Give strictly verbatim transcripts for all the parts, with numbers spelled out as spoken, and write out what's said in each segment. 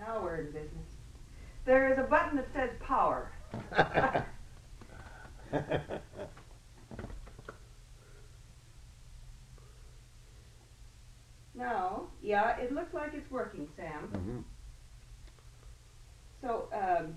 Now we're in business. There is a button that says power. Now, yeah, it looks like it's working, Sam. Mm-hmm. So, um,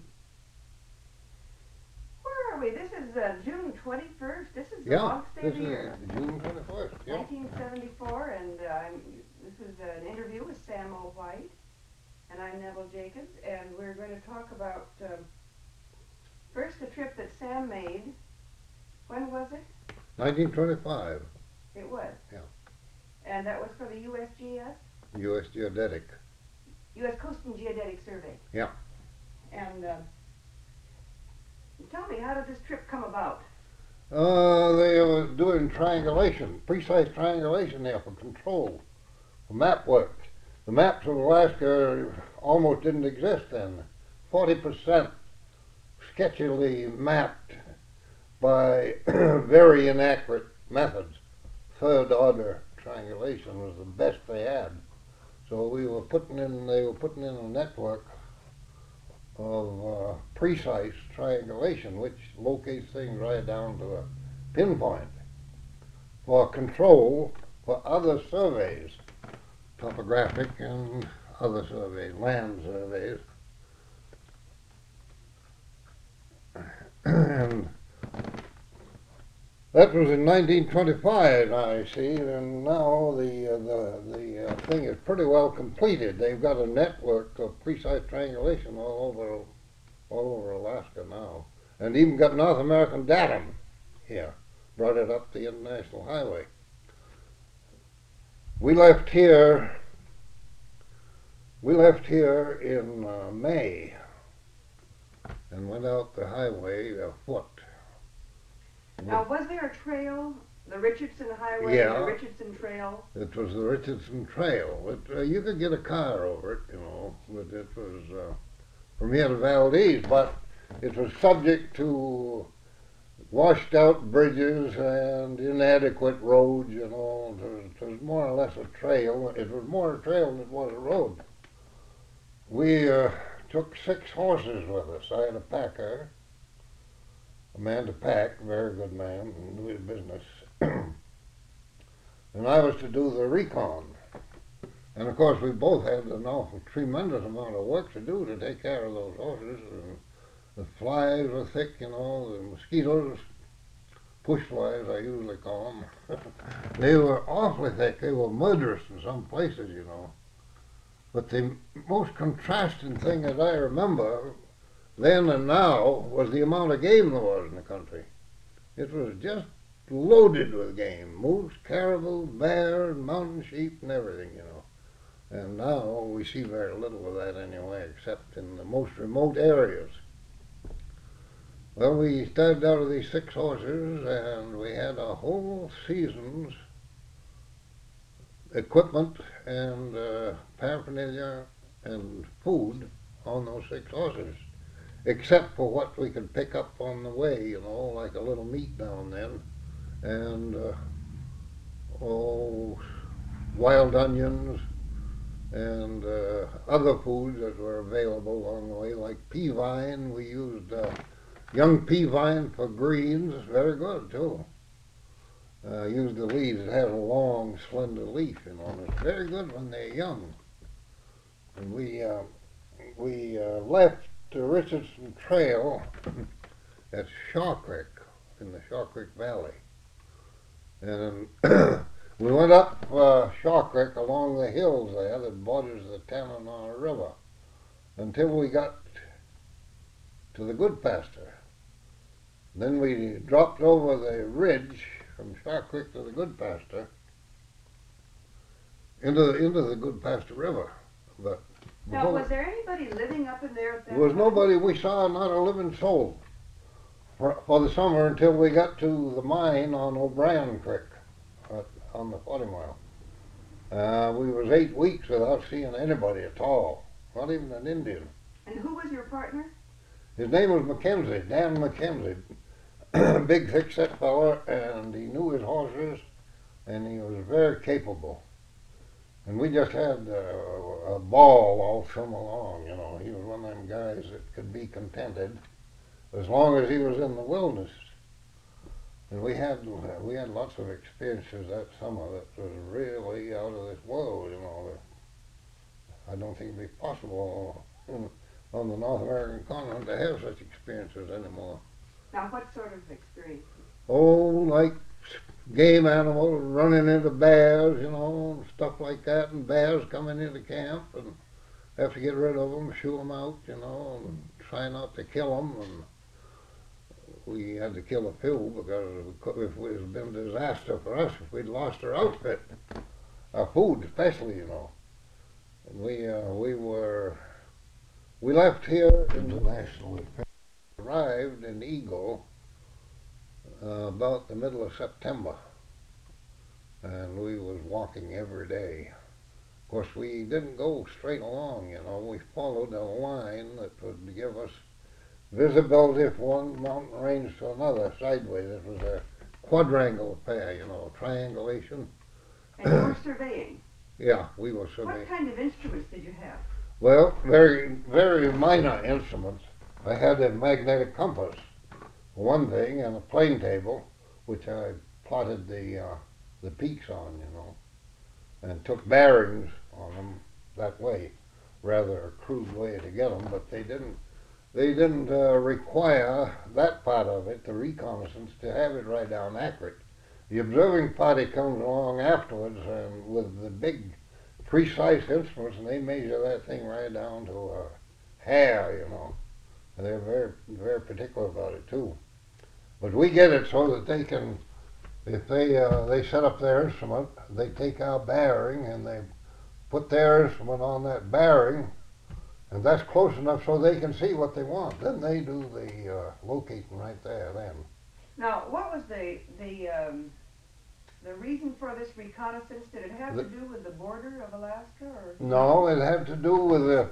where are we? This is uh, June twenty-first. This is the Yeah, longest day this of the is year. June twenty-first, yeah. nineteen seventy-four, and uh, I'm, this is an interview with Sam O. White, and I'm Neville Jacobs, and we're going to talk about um, first the trip that Sam made. When was it? nineteen twenty-five, It was. Yeah. And that was for the U S G S? U S Geodetic. U S Coast and Geodetic Survey. Yeah. And uh, tell me, how did this trip come about? Uh, they were doing triangulation, precise triangulation there for control, for map work. The maps of Alaska almost didn't exist then. forty percent sketchily mapped by very inaccurate methods. Third order triangulation was the best they had. So we were putting in, they were putting in a network of uh, precise triangulation, which locates things right down to a pinpoint for control for other surveys, topographic and other surveys, land surveys. And that was in nineteen twenty-five, I see, and now the uh, the the uh, thing is pretty well completed. They've got a network of precise triangulation all over all over Alaska now, and even got North American datum here. Brought it up the International Highway. We left here. We left here in uh, May, and went out the highway afoot. Now, was there a trail, the Richardson Highway, Yeah. the Richardson Trail? It was the Richardson Trail. It, uh, you could get a car over it, you know, but it was uh, from here to Valdez, but it was subject to washed out bridges and inadequate roads, you know. It was, it was more or less a trail. It was more a trail than it was a road. We uh, took six horses with us. I had a packer. A man to pack, very good man, and knew his business. And I was to do the recon. And of course we both had an awful tremendous amount of work to do to take care of those horses. And the flies were thick, you know, the mosquitoes, push flies I usually call them. They were awfully thick. They were murderous in some places, you know. But the most contrasting thing that I remember then and now was the amount of game there was in the country. It was just loaded with game, moose, caribou, bear, and mountain sheep and everything, you know. And now we see very little of that anyway, except in the most remote areas. Well, we started out with these six horses, and we had a whole season's equipment and uh, paraphernalia and food on those six horses, except for what we could pick up on the way, you know, like a little meat now and then, and uh, oh, wild onions and uh, other foods that were available along the way, like pea vine. We used uh, young pea vine for greens, very good too. Uh, used the leaves. It has a long, slender leaf, you know, and it's very good when they're young. And we uh, we uh, left the Richardson Trail at Shaw Creek, in the Shaw Creek Valley. And we went up uh, Shaw Creek along the hills there that borders the Tanana River until we got to the Goodpaster. Then we dropped over the ridge from Shaw Creek to the Goodpaster into the, into the Goodpaster River. But Now, was there anybody living up in there at that there was time? nobody. We saw not a living soul for, for the summer until we got to the mine on O'Brien Creek uh, on the forty mile. Uh, we was eight weeks without seeing anybody at all, not even an Indian. And who was your partner? His name was Mackenzie, Dan Mackenzie. Big thick-set fella, and he knew his horses, and he was very capable. And we just had uh, a ball all summer long, you know. He was one of them guys that could be contented as long as he was in the wilderness. And we had we had lots of experiences that summer that was really out of this world, you know. I don't think it'd be possible in, on the North American continent to have such experiences anymore. Now, what sort of experiences? Oh, like game animals running into bears, you know, and stuff like that, and bears coming into camp, and have to get rid of them, shoo them out, you know, and try not to kill them. And we had to kill a few because it would have been a disaster for us if we'd lost our outfit, our food especially, you know. And we uh, we were we left here internationally, arrived in Eagle uh, about the middle of September, and we was walking every day. Of course, we didn't go straight along, you know. We followed a line that would give us visibility from one mountain range to another sideways. It was a quadrangle affair, you know, triangulation. And you were surveying? Yeah, we were surveying. What kind of instruments did you have? Well, very, very minor instruments. I had a magnetic compass, one thing, and a plane table, which I plotted the uh, the peaks on, you know, and took bearings on them that way. Rather a crude way to get them, but they didn't. They didn't uh, require that part of it, the reconnaissance, to have it right down accurate. The observing party comes along afterwards and with the big, precise instruments, and they measure that thing right down to a hair, you know. And they're very, very particular about it too. But we get it so that they can, if they uh, they set up their instrument, they take our bearing and they put their instrument on that bearing. And that's close enough so they can see what they want. Then they do the uh, locating right there then. Now, what was the the um, the reason for this reconnaissance? Did it have the, to do with the border of Alaska, or? No, it had to do with the.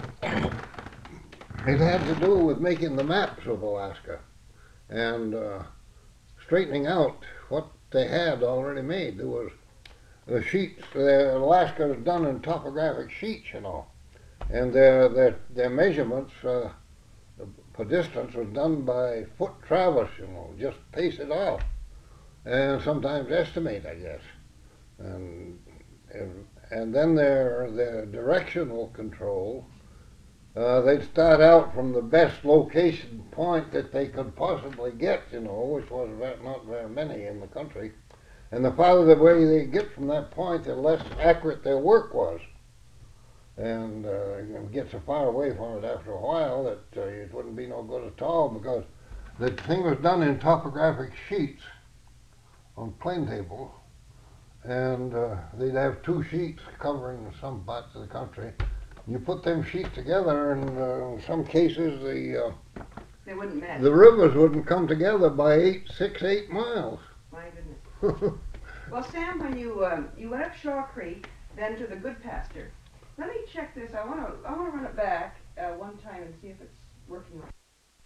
It had to do with making the maps of Alaska, and uh, straightening out what they had already made. There was the sheets. Uh, Alaska is done in topographic sheets, you know. And their, their, their measurements uh, for distance was done by foot traverse, you know, just pace it off. And sometimes estimate, I guess. And and, and then their, their directional control, uh, they'd start out from the best location point that they could possibly get, you know, which was not very many in the country. And the farther away they get from that point, the less accurate their work was. And uh, it gets so far away from it after a while that uh, it wouldn't be no good at all, because the thing was done in topographic sheets on plane tables, and uh, they'd have two sheets covering some parts of the country. You put them sheets together, and uh, in some cases the uh, they wouldn't match. The rivers wouldn't come together by eight, six, eight miles. My goodness. Well, Sam, when you um, you went up Shaw Creek, then to the Good Pasture. Let me check this. I want to I want to run it back uh, one time and see if it's working right.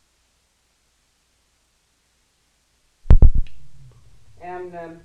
And um,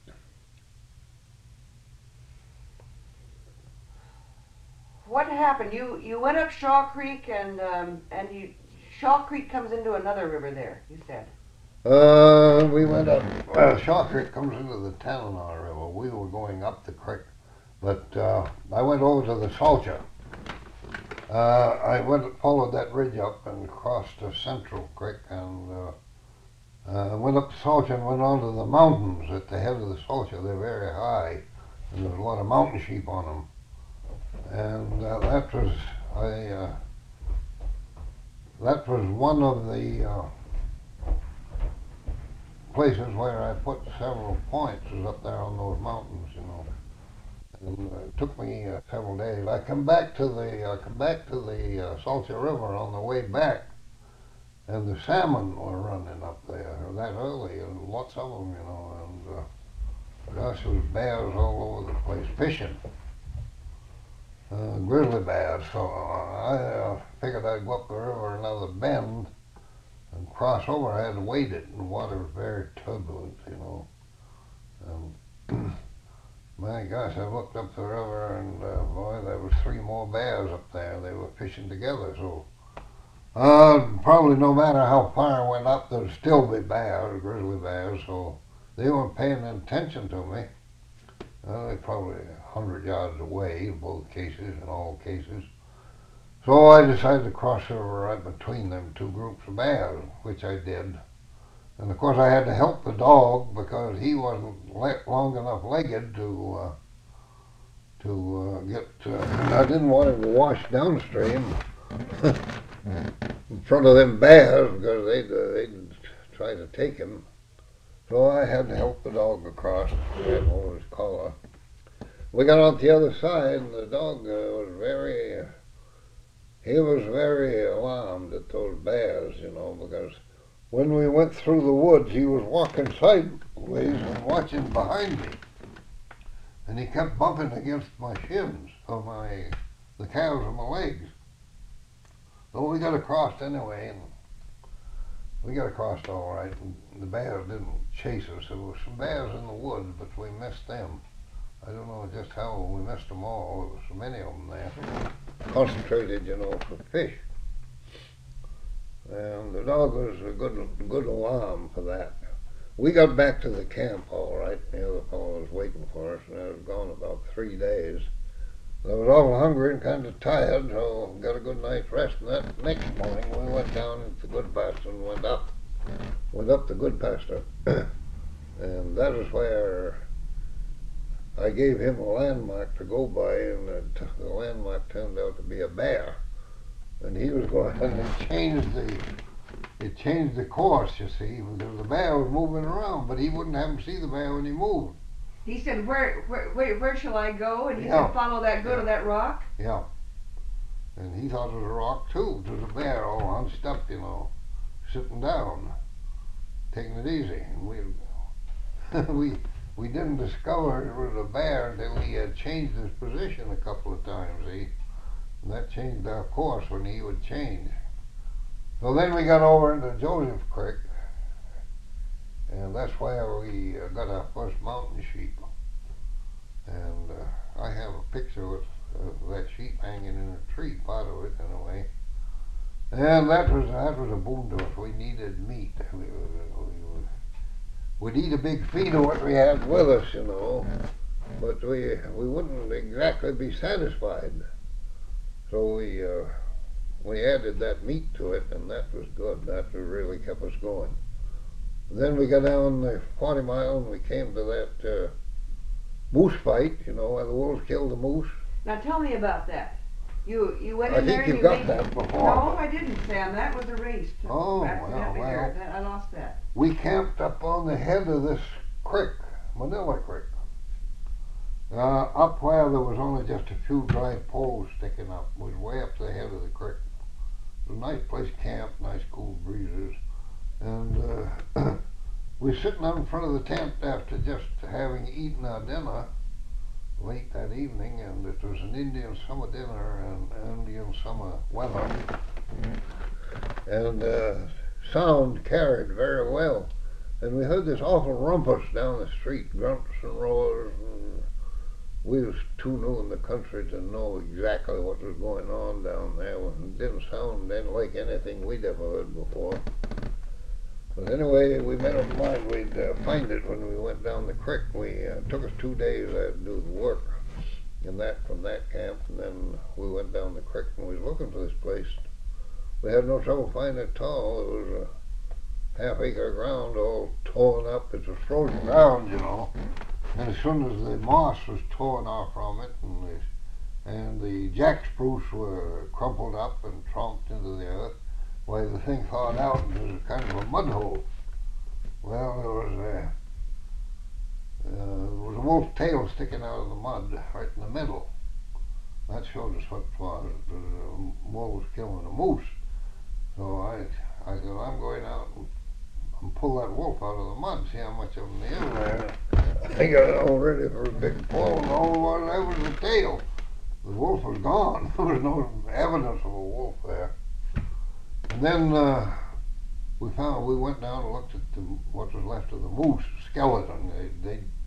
what happened? You you went up Shaw Creek, and um, and you Shaw Creek comes into another river there. You said. Uh, we went up. Uh, Shaw Creek comes into the Tanana River. We were going up the creek. But uh, I went over to the Salcha. Uh, I went followed that ridge up and crossed the Central Creek and uh, uh, went up the Salcha and went onto the mountains at the head of the Salcha. They're very high, and there's a lot of mountain sheep on them. And uh, that was I. Uh, that was one of the uh, places where I put several points, was up there on those mountains, you know. And uh, it took me uh, several days. I come back to the uh, come back to the uh, Salcha River on the way back, and the salmon were running up there that early, and lots of them, you know. And uh, gosh, there was bears all over the place fishing, uh, grizzly bears. So uh, I uh, figured I'd go up the river another bend and cross over. I had to wade it, and the water was very turbulent, you know. Um, My gosh, I looked up the river and uh, boy, there was three more bears up there. They were fishing together, so uh, probably no matter how far I went up, there'd still be bears, grizzly bears. So they weren't paying attention to me. Uh, they're probably a hundred yards away in both cases, in all cases. So I decided to cross the river right between them two groups of bears, which I did. And of course I had to help the dog because he wasn't le- long enough legged to uh, to uh, get. Uh, I didn't want him to wash downstream in front of them bears because they'd uh, they'd try to take him. So I had to help the dog across, grab hold of his collar. We got on the other side, and the dog uh, was very. Uh, he was very alarmed at those bears, you know, because when we went through the woods, he was walking sideways and watching behind me. And he kept bumping against my shins, or my, the calves of my legs. So we got across anyway, and we got across all right, and the bears didn't chase us. There were some bears in the woods, but we missed them. I don't know just how we missed them all. There was so many of them there. Concentrated, you know, for fish. And the dog was a good, good alarm for that. We got back to the camp all right. The other fellow was waiting for us, and I was gone about three days. I was all hungry and kind of tired, so got a good night's rest. And that next morning, we went down into the good pasture and went up, went up the good pasture, and that is where I gave him a landmark to go by, and the, the landmark turned out to be a bear. And he was going, and it changed the, it changed the course, you see, because the bear was moving around, but he wouldn't have him see the bear when he moved. He said, where, where, where, where shall I go? And he Yeah. said, follow that, go Yeah. to that rock. Yeah. And he thought it was a rock too. It was a bear all hunched up, you know, sitting down, taking it easy. And we, we, we didn't discover it was a bear until he had changed his position a couple of times. He, and that changed our course when he would change. So then we got over into Joseph Creek, and that's where we uh, got our first mountain sheep. And uh, I have a picture with uh, that sheep hanging in a tree, part of it anyway. And that was that was a boon to us. We needed meat. We, we, we, we'd eat a big feed of what we had with us, you know, but we we wouldn't exactly be satisfied. So we uh, we added that meat to it, and that was good. That really kept us going. Then we got down the forty mile, and we came to that uh, moose fight, you know, where the wolves killed the moose. Now tell me about that. You you went I in there think and you you got made, that before. No, I didn't, Sam. That was erased. Oh, Accidentally well, there. well. That, I lost that. We camped up on the head of this creek, Manila Creek. Uh, up where there was only just a few dry poles sticking up, was way up the head of the creek. It was a nice place to camp, nice cool breezes. And uh, we were sitting out in front of the tent after just having eaten our dinner late that evening, and it was an Indian summer dinner and Indian summer weather. And uh, sound carried very well. And we heard this awful rumpus down the street, grunts and roars. And we was too new in the country to know exactly what was going on down there. It didn't sound didn't like anything we'd ever heard before. But anyway, we made up mind we'd uh, find it when we went down the creek. We uh, took us two days uh, to do the work in that from that camp, and then we went down the creek and we was looking for this place. We had no trouble finding it at all. It was a half acre of ground all torn up. It was frozen ground, you know. And as soon as the moss was torn off from it, and the, and the jack spruce were crumpled up and trumped into the earth, why the thing thawed out and it was kind of a mud hole. Well, there was a, uh, there was a wolf's tail sticking out of the mud right in the middle. That showed us what it was. It was a wolf was killing a moose. So I, I said, I'm going out and, and pull that wolf out of the mud, see how much of him there is there. I got it all ready for a big pull, and all there was there was the tail. The wolf was gone. There was no evidence of a wolf there. And then uh, we found we went down and looked at the, what was left of the moose skeleton. They they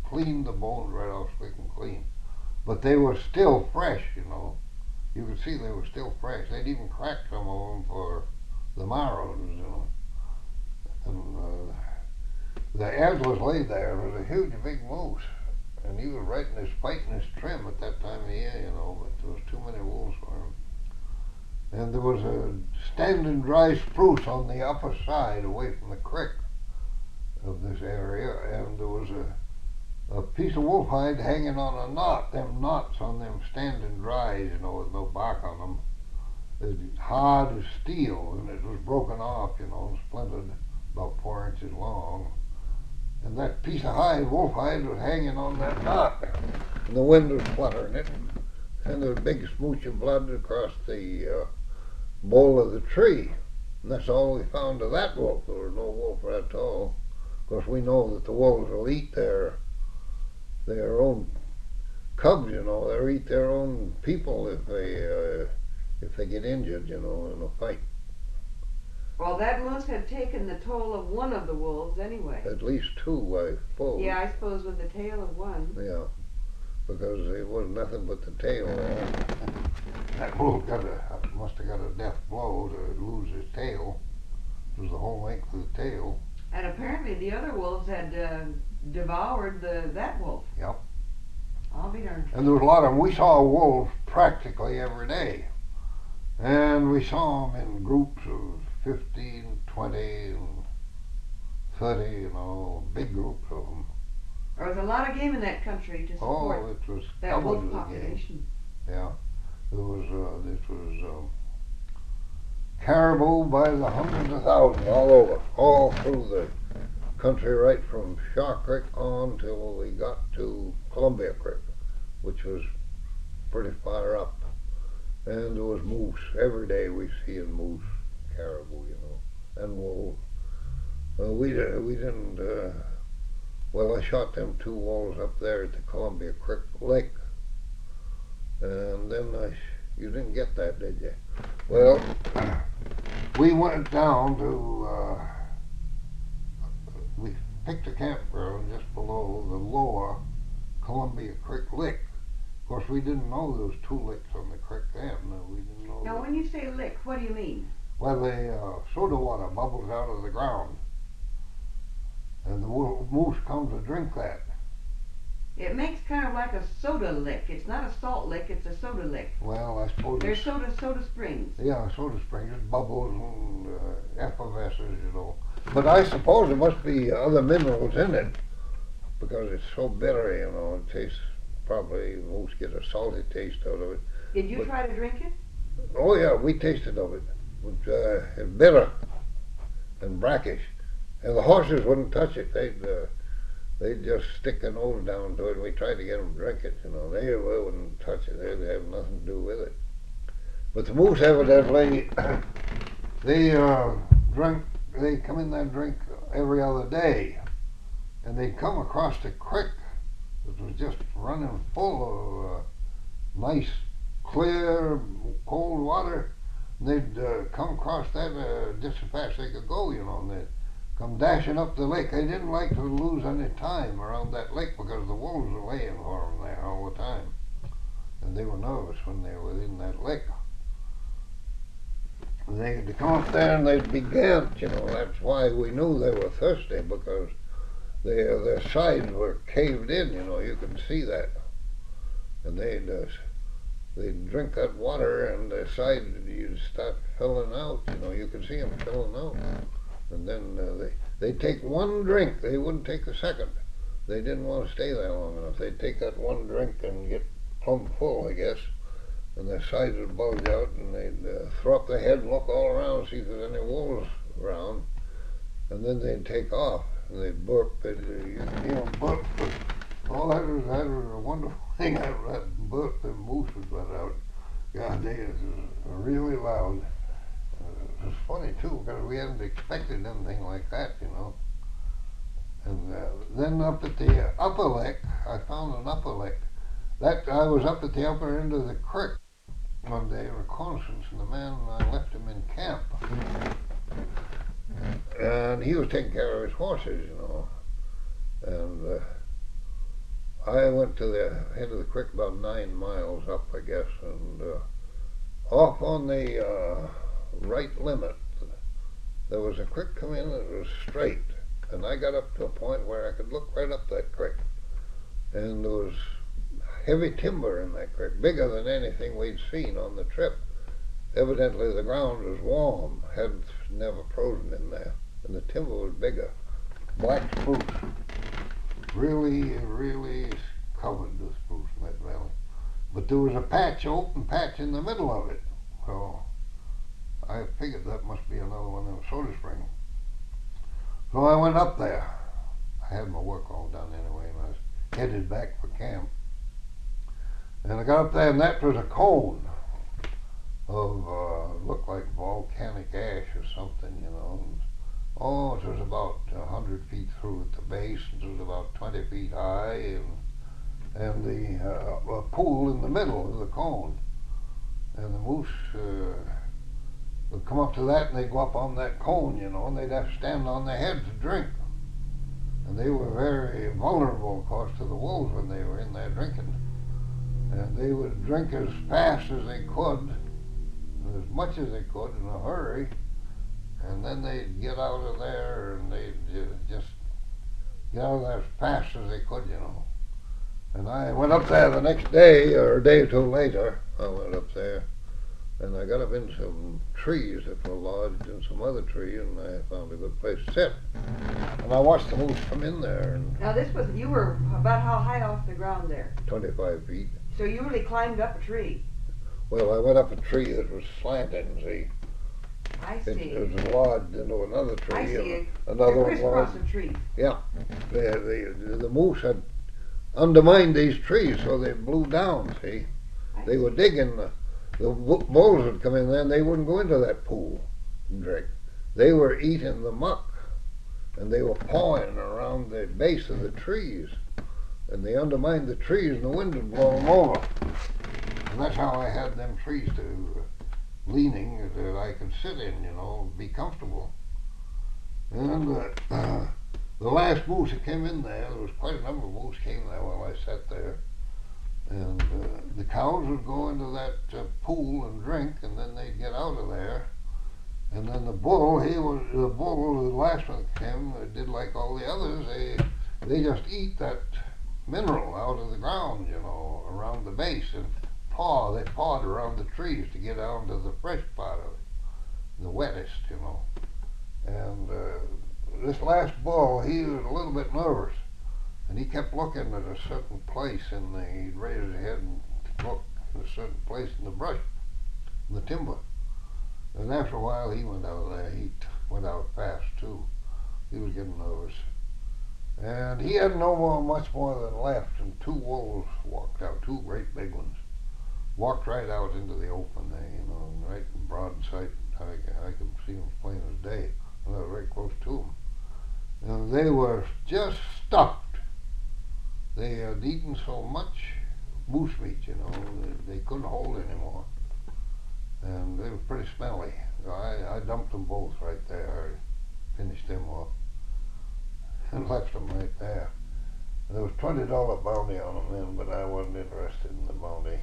cleaned the bones right off slick and clean. But they were still fresh, you know. You could see they were still fresh. They'd even cracked some of them for the marrows, you know. And uh, the edge was laid there. It was a huge big moose. And he was right in his fight in his trim at that time of year, you know, but there was too many wolves for him. And there was a standing dry spruce on the upper side away from the creek of this area, and there was a, a piece of wolf hide hanging on a knot, them knots on them standing dries, you know, with no bark on them. It's hard as steel, and it was broken off, you know, and splintered, about four inches long. And that piece of hide, wolf hide, was hanging on that knot, and the wind was fluttering it, and there was a big smooch of blood across the uh, bole of the tree. And that's all we found of that wolf. There was no wolf at all. Of course, we know that the wolves will eat their their own cubs, you know. They'll eat their own people if they uh, if they get injured, you know, in a fight. Well, that moose had taken the toll of one of the wolves anyway. At least two, I suppose. Yeah, I suppose with the tail of one. Yeah, because it was nothing but the tail. That wolf got a, must have got a death blow to lose his tail. It was the whole length of the tail. And apparently the other wolves had uh, devoured the that wolf. Yep. I'll be darned. And there was a lot of them. We saw wolves practically every day. And we saw them in groups of fifteen, twenty, and thirty, you know, big groups of them. There was a lot of game in that country to support Oh, it was that wolf covered with game. population. Yeah. There was, uh, this was um, caribou by the hundreds of thousands all over, all through the country, right from Shaw Creek on till we got to Columbia Creek, which was pretty far up. And there was moose. Every day we see a moose, caribou, you know, and wolves. Well, we, we didn't, uh, well, I shot them two wolves up there at the Columbia Creek Lake. And then I, you didn't get that, did you? Well, we went down to, uh, we picked a campground just below the lower Columbia Creek Lick. Of course, we didn't know there was two licks on the creek then. We didn't know. Now, that. when you say lick, what do you mean? Well, the uh, soda water bubbles out of the ground, and the wo- moose comes to drink that. It makes kind of like a soda lick. It's not a salt lick, it's a soda lick. Well, I suppose There's it's, soda soda springs. yeah, soda springs, it bubbles and uh, effervesces, you know. But I suppose there must be other minerals in it, because it's so bitter, you know. It tastes, probably moose get a salty taste out of it. Did you But- try to drink it? Oh yeah, we tasted of it. It was uh, bitter and brackish, and the horses wouldn't touch it. They'd uh, they'd just stick their nose down to it. And we tried to get them to drink it. You know, they wouldn't touch it. They'd have nothing to do with it. But the moose evidently they uh, drink. They come in there and drink every other day, and they'd come across the creek that was just running full of uh, nice, clear, cold water. And they'd uh, come across that uh, just as fast as they could go, you know, and they'd come dashing up the lake. They didn't like to lose any time around that lake because the wolves were laying for them there all the time. And they were nervous when they were within that lake. And they'd come up there and they'd be gamped, you know. That's why we knew they were thirsty, because their, their sides were caved in, you know. You could see that. And they'd uh, they'd drink that water, and their sides, you'd start filling out, you know. You could see them filling out. And then uh, they, they'd take one drink. They wouldn't take a second. They didn't want to stay there long enough. They'd take that one drink and get plumb full, I guess. And their sides would bulge out, and they'd uh, throw up their head and look all around, see if there's any wolves around. And then they'd take off, and they'd burp. They'd, uh, you could hear them burp. Oh, that was, that was a wonderful thing, that, that burp the moose would let out. God, they was really loud. Uh, it was funny, too, because we hadn't expected anything like that, you know. And uh, then up at the upper lick, I found an upper lick. That, I was up at the upper end of the creek one day, reconnaissance, and the man, I left him in camp. And he was taking care of his horses, you know. And uh, I went to the head of the creek about nine miles up, I guess, and uh, off on the uh, right limit, there was a creek coming in that was straight, and I got up to a point where I could look right up that creek, and there was heavy timber in that creek, bigger than anything we'd seen on the trip. Evidently the ground was warm, hadn't never frozen in there, and the timber was bigger. Black spruce, really, really covered the spruce in that valley. But there was a patch, open patch in the middle of it, so I figured that must be another one of them soda springs. So I went up there. I had my work all done anyway, and I was headed back for camp. And I got up there, and that was a cone of, uh, looked like volcanic ash or something, you know. And, oh, it was about a hundred feet through at the base, and it was about twenty feet high, and and the uh, a pool in the middle of the cone. And the moose uh, would come up to that, and they'd go up on that cone, you know, and they'd have to stand on their head to drink. And they were very vulnerable, of course, to the wolves when they were in there drinking. And they would drink as fast as they could, and as much as they could in a hurry, and then they'd get out of there, and they'd just get out of there as fast as they could, you know. And I went up there the next day, or a day or two later, I went up there, and I got up in some trees that were lodged in some other tree, and I found a good place to sit. And I watched the moose come in there, and Now this was, you were about how high off the ground there? twenty-five feet. So you really climbed up a tree? Well, I went up a tree that was slanting, see. I It, see. it was lodged into another tree. I see and it. Another They're one crisscross lodged. of trees. Yeah. The, the, the moose had undermined these trees, so they blew down, see. I They see. were digging, the, the bulls would come in there, and they wouldn't go into that pool and drink. They were eating the muck, and they were pawing around the base of the trees. And they undermined the trees, and the wind would blow them over. And that's how I had them trees to leaning that I could sit in, you know, be comfortable. And uh, uh, the last moose that came in there, there was quite a number of moose came there while I sat there. And uh, the cows would go into that uh, pool and drink, and then they'd get out of there. And then the bull, he was the bull, the last one that came, uh, did like all the others. They they just eat that mineral out of the ground, you know, around the base, and paw. They pawed around the trees to get down to the fresh part of it, the wettest, you know. And uh, this last bull, he was a little bit nervous, and he kept looking at a certain place, and he'd raise his head and look at a certain place in the brush, in the timber. And after a while, he went out of there. He t- went out fast too. He was getting nervous. And he had no more, much more than left, and two wolves walked out, two great big ones. Walked right out into the open there, you know, right in broad sight. I, I could see them as plain as day, and I was very close to them. And they were just stuffed. They had eaten so much moose meat, you know, they, they couldn't hold anymore. And they were pretty smelly. So I, I dumped them both right there. I finished them off and left them right there. There was twenty dollar bounty on them then, but I wasn't interested in the bounty.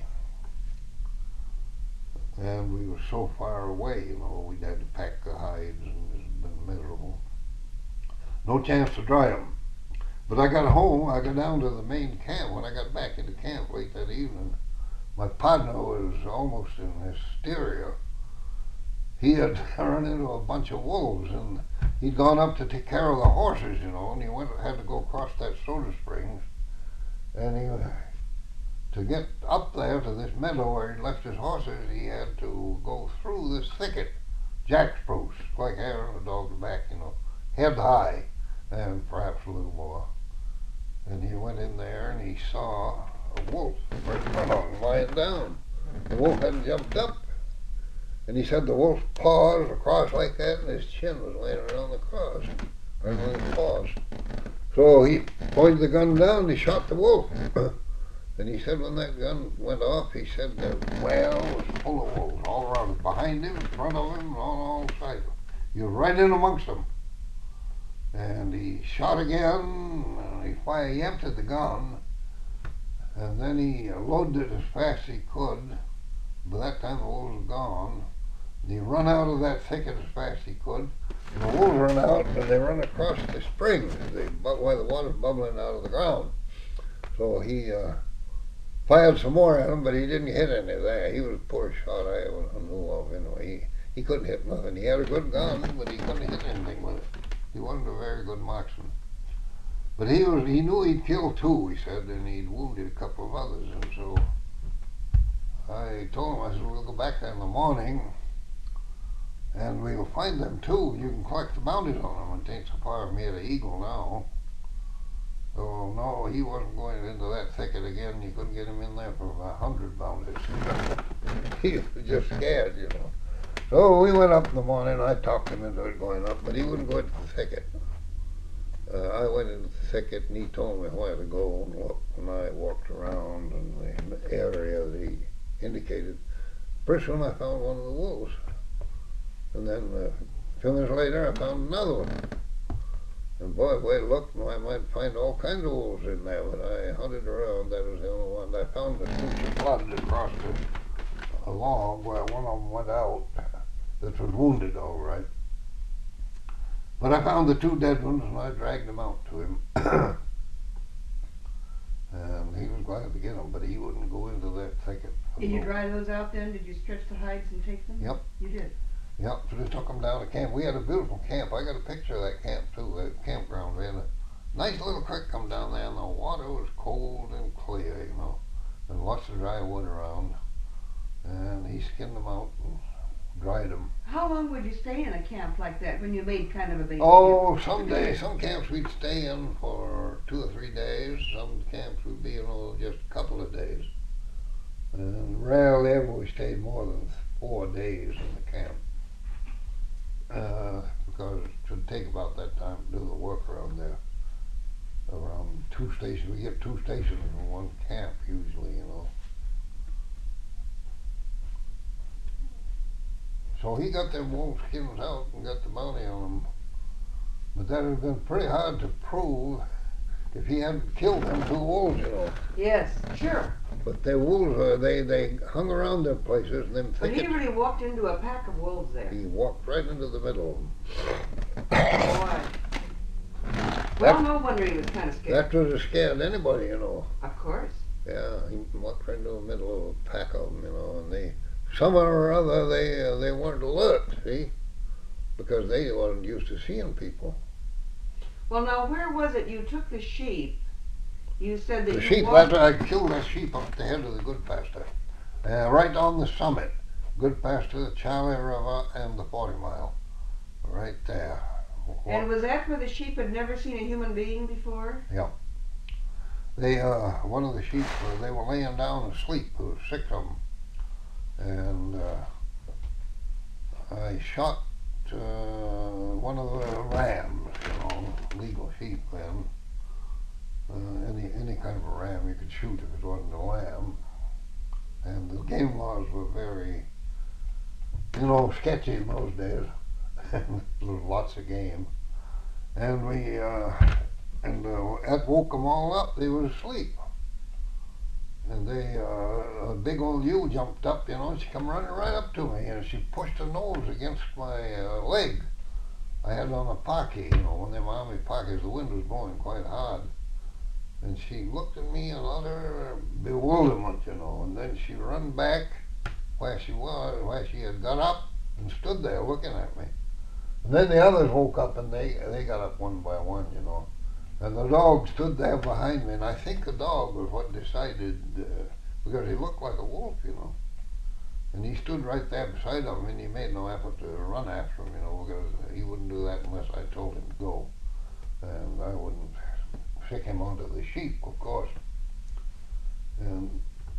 And we were so far away, you know, we'd had to pack the hides, and it's been miserable. No chance to dry them. But I got home, I got down to the main camp. When I got back into camp late that evening, my partner was almost in hysteria. He had run into a bunch of wolves, and he'd gone up to take care of the horses, you know, and he went had to go across that Soda Springs, and he to get up there to this meadow where he'd left his horses, he had to go through this thicket, jack spruce, like hair on a dog's back, you know, head high, and perhaps a little more. And he went in there, and he saw a wolf right in front of him, lying down. The wolf hadn't jumped up. And he said the wolf's paws were crossed like that, and his chin was laying around the cross, right on his paws. So he pointed the gun down, and he shot the wolf. And he said when that gun went off, he said the well was full of wolves all around him, behind him, in front of him, and on all sides. He was right in amongst them. And he shot again, and he fired, he emptied the gun, And then he loaded it as fast as he could. By that time the wolves were gone. And he run out of that thicket as fast as he could. And the wolves run out and they run across the spring they, where the water's bubbling out of the ground. So he uh, fired some more at him, but he didn't hit any there. He was a poor shot I ever knew of anyway. He, he couldn't hit nothing. He had a good gun, but he couldn't hit anything with it. He wasn't a very good marksman. But he was he knew he'd killed two, he said, and he'd wounded a couple of others. And so I told him, I said, we'll go back there in the morning and we'll find them too. You can collect the bounties on them. It ain't so far from here to Eagle now. So no, he wasn't going into that thicket again. You couldn't get him in there for a hundred bounties. He was just scared, you know. So we went up in the morning. I talked him into it going up, but he wouldn't go into the thicket. Uh, I went into the thicket and he told me where to go and look, and I walked around in the area that he indicated. Pretty soon I found one of the wolves. And then uh, a few minutes later I found another one. And boy, the way it looked, I might find all kinds of wolves in there, but I hunted around. That was the only one. I found a stitch of blood across the, a log where one of them went out that was wounded all right. But I found the two dead ones and I dragged them out to him. And he was glad to get them, but he wouldn't go into that thicket. Did you dry those out then? Did you stretch the hides and take them? Yep. You did? Yep, so they took them down to camp. We had a beautiful camp. I got a picture of that camp too, that campground. We had a nice little creek come down there and the water was cold and clear, you know, and lots of dry wood around. And he skinned them out and dried them. How long would you stay in a camp like that when you made kind of a big Oh, camp? some days, some camps we'd stay in for two or three days. Some camps would be, you know, just a couple of days. And rarely ever we stayed more than four days in the camp. Uh, because it would take about that time to do the work around there. Around two stations, we get two stations in one camp usually, you know. So he got them wolf skins out and got the bounty on them. But that would have been pretty hard to prove if he hadn't killed them two wolves, you know. Yes, sure. But the wolves, uh, they, they hung around their places and them But thickets. he really walked into a pack of wolves there. He walked right into the middle of them. Boy. Well, no wonder he was kind of scared. That would have scared anybody, you know. Of course. Yeah, he walked right into the middle of a pack of them, you know, and they, somehow or other, they uh, they weren't alert, see, because they wasn't used to seeing people. Well, now, where was it you took the sheep? You said that The you sheep, walked... after I killed that sheep up at the head of the good pasture, uh, right on the summit, good pasture, the Charlie River, and the forty mile, right there. And was that where the sheep had never seen a human being before? Yeah. They, uh, one of the sheep, uh, they were laying down asleep. There was six of them, and uh, I shot uh, one of the rams, you know, legal sheep then. Uh, any any kind of a ram you could shoot if it wasn't a lamb. And the game laws were very, you know, sketchy in those days. There was lots of game, and we uh, and uh, that woke them all up. They were asleep, and they uh, a big old ewe jumped up, you know. And she come running right up to me, and she pushed her nose against my uh, leg. I had on a pocket, you know, one of them army pockets. The wind was blowing quite hard. And she looked at me in utter bewilderment, you know, and then she run back where she was, where she had got up and stood there looking at me. And then the others woke up and they, they got up one by one, you know. And the dog stood there behind me, and I think the dog was what decided, uh, because he looked like a wolf, you know. And he stood right there beside him, and he made no effort to run after him, you know, because he wouldn't do that unless I told him to go. And I wouldn't stick him onto the sheep, of course. And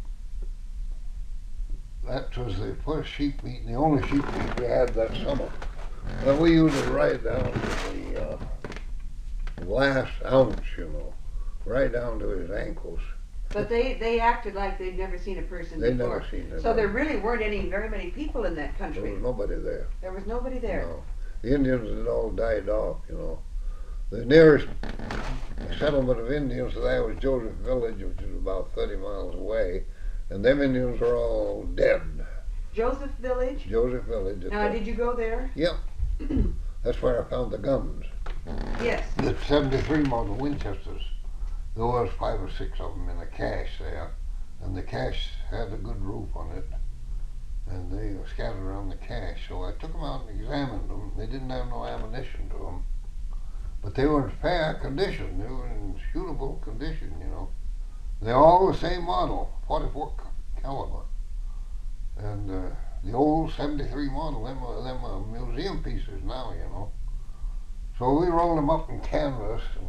that was the first sheep meat, and the only sheep meat we had that summer. And we used to ride down to the uh, last ounce, you know, right down to his ankles. But they, they acted like they'd never seen a person They'd before. never seen anybody. So there really weren't any very many people in that There country. was nobody there. There was nobody there. No. The Indians had all died off, you know. The nearest settlement of Indians to that was Joseph Village, which is about thirty miles away, and them Indians are all dead. Joseph Village? Joseph Village. Now, did you go there? Yep. That's where I found the guns. Yes. The seventy-three model Winchesters. There was five or six of them in a cache there, and the cache had a good roof on it, and they were scattered around the cache. So I took them out and examined them. They didn't have no ammunition to them, but they were in fair condition. They were in shootable condition, you know. They're all the same model, forty-four caliber, and uh, the old seventy-three model. Them are, them are museum pieces now, you know. So we rolled them up in canvas and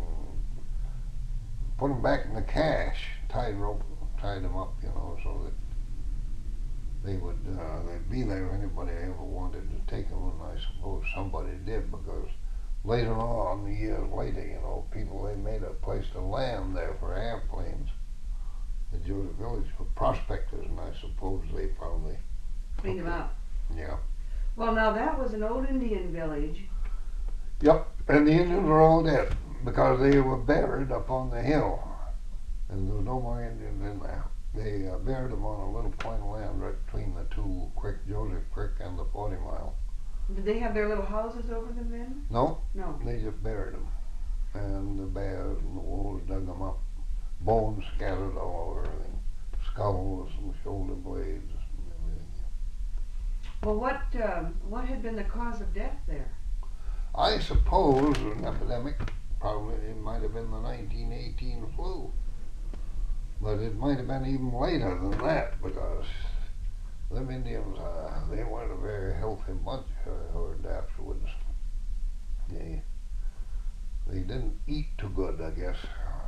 put them back in the cache, tied rope, tied them up, you know, so that they would uh, they'd be there if anybody ever wanted to take them, and I suppose somebody did, because later on, years later, you know, people, they made a place to land there for airplanes. The Joseph Village for prospectors, and I suppose they probably Clean them out. Yeah. Well, now that was an old Indian village. Yep, and the Indians were all dead because they were buried up on the hill, and there was no more Indians in there. They uh, buried them on a little point of land right between the two creek, Joseph Creek and the forty mile. Did they have their little houses over them then? No, No. they just buried them, and the bears and the wolves dug them up. Bones scattered all over everything, skulls and shoulder blades and everything. Well, what um, what had been the cause of death there? I suppose an epidemic. Probably it might have been the nineteen eighteen flu, but it might have been even later than that, because them Indians, uh, they weren't a very healthy bunch. I heard afterwards. They they didn't eat too good, I guess.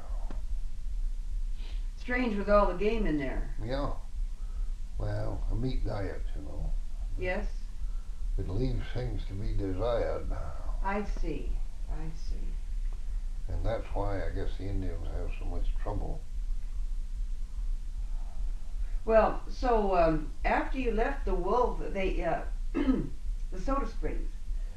Strange with all the game in there. Yeah. Well, a meat diet, you know. Yes, It leaves things to be desired, I see. I see. and that's why I guess the Indians have so much trouble. Well, so um, after you left the Wolf, they uh, the Soda Springs.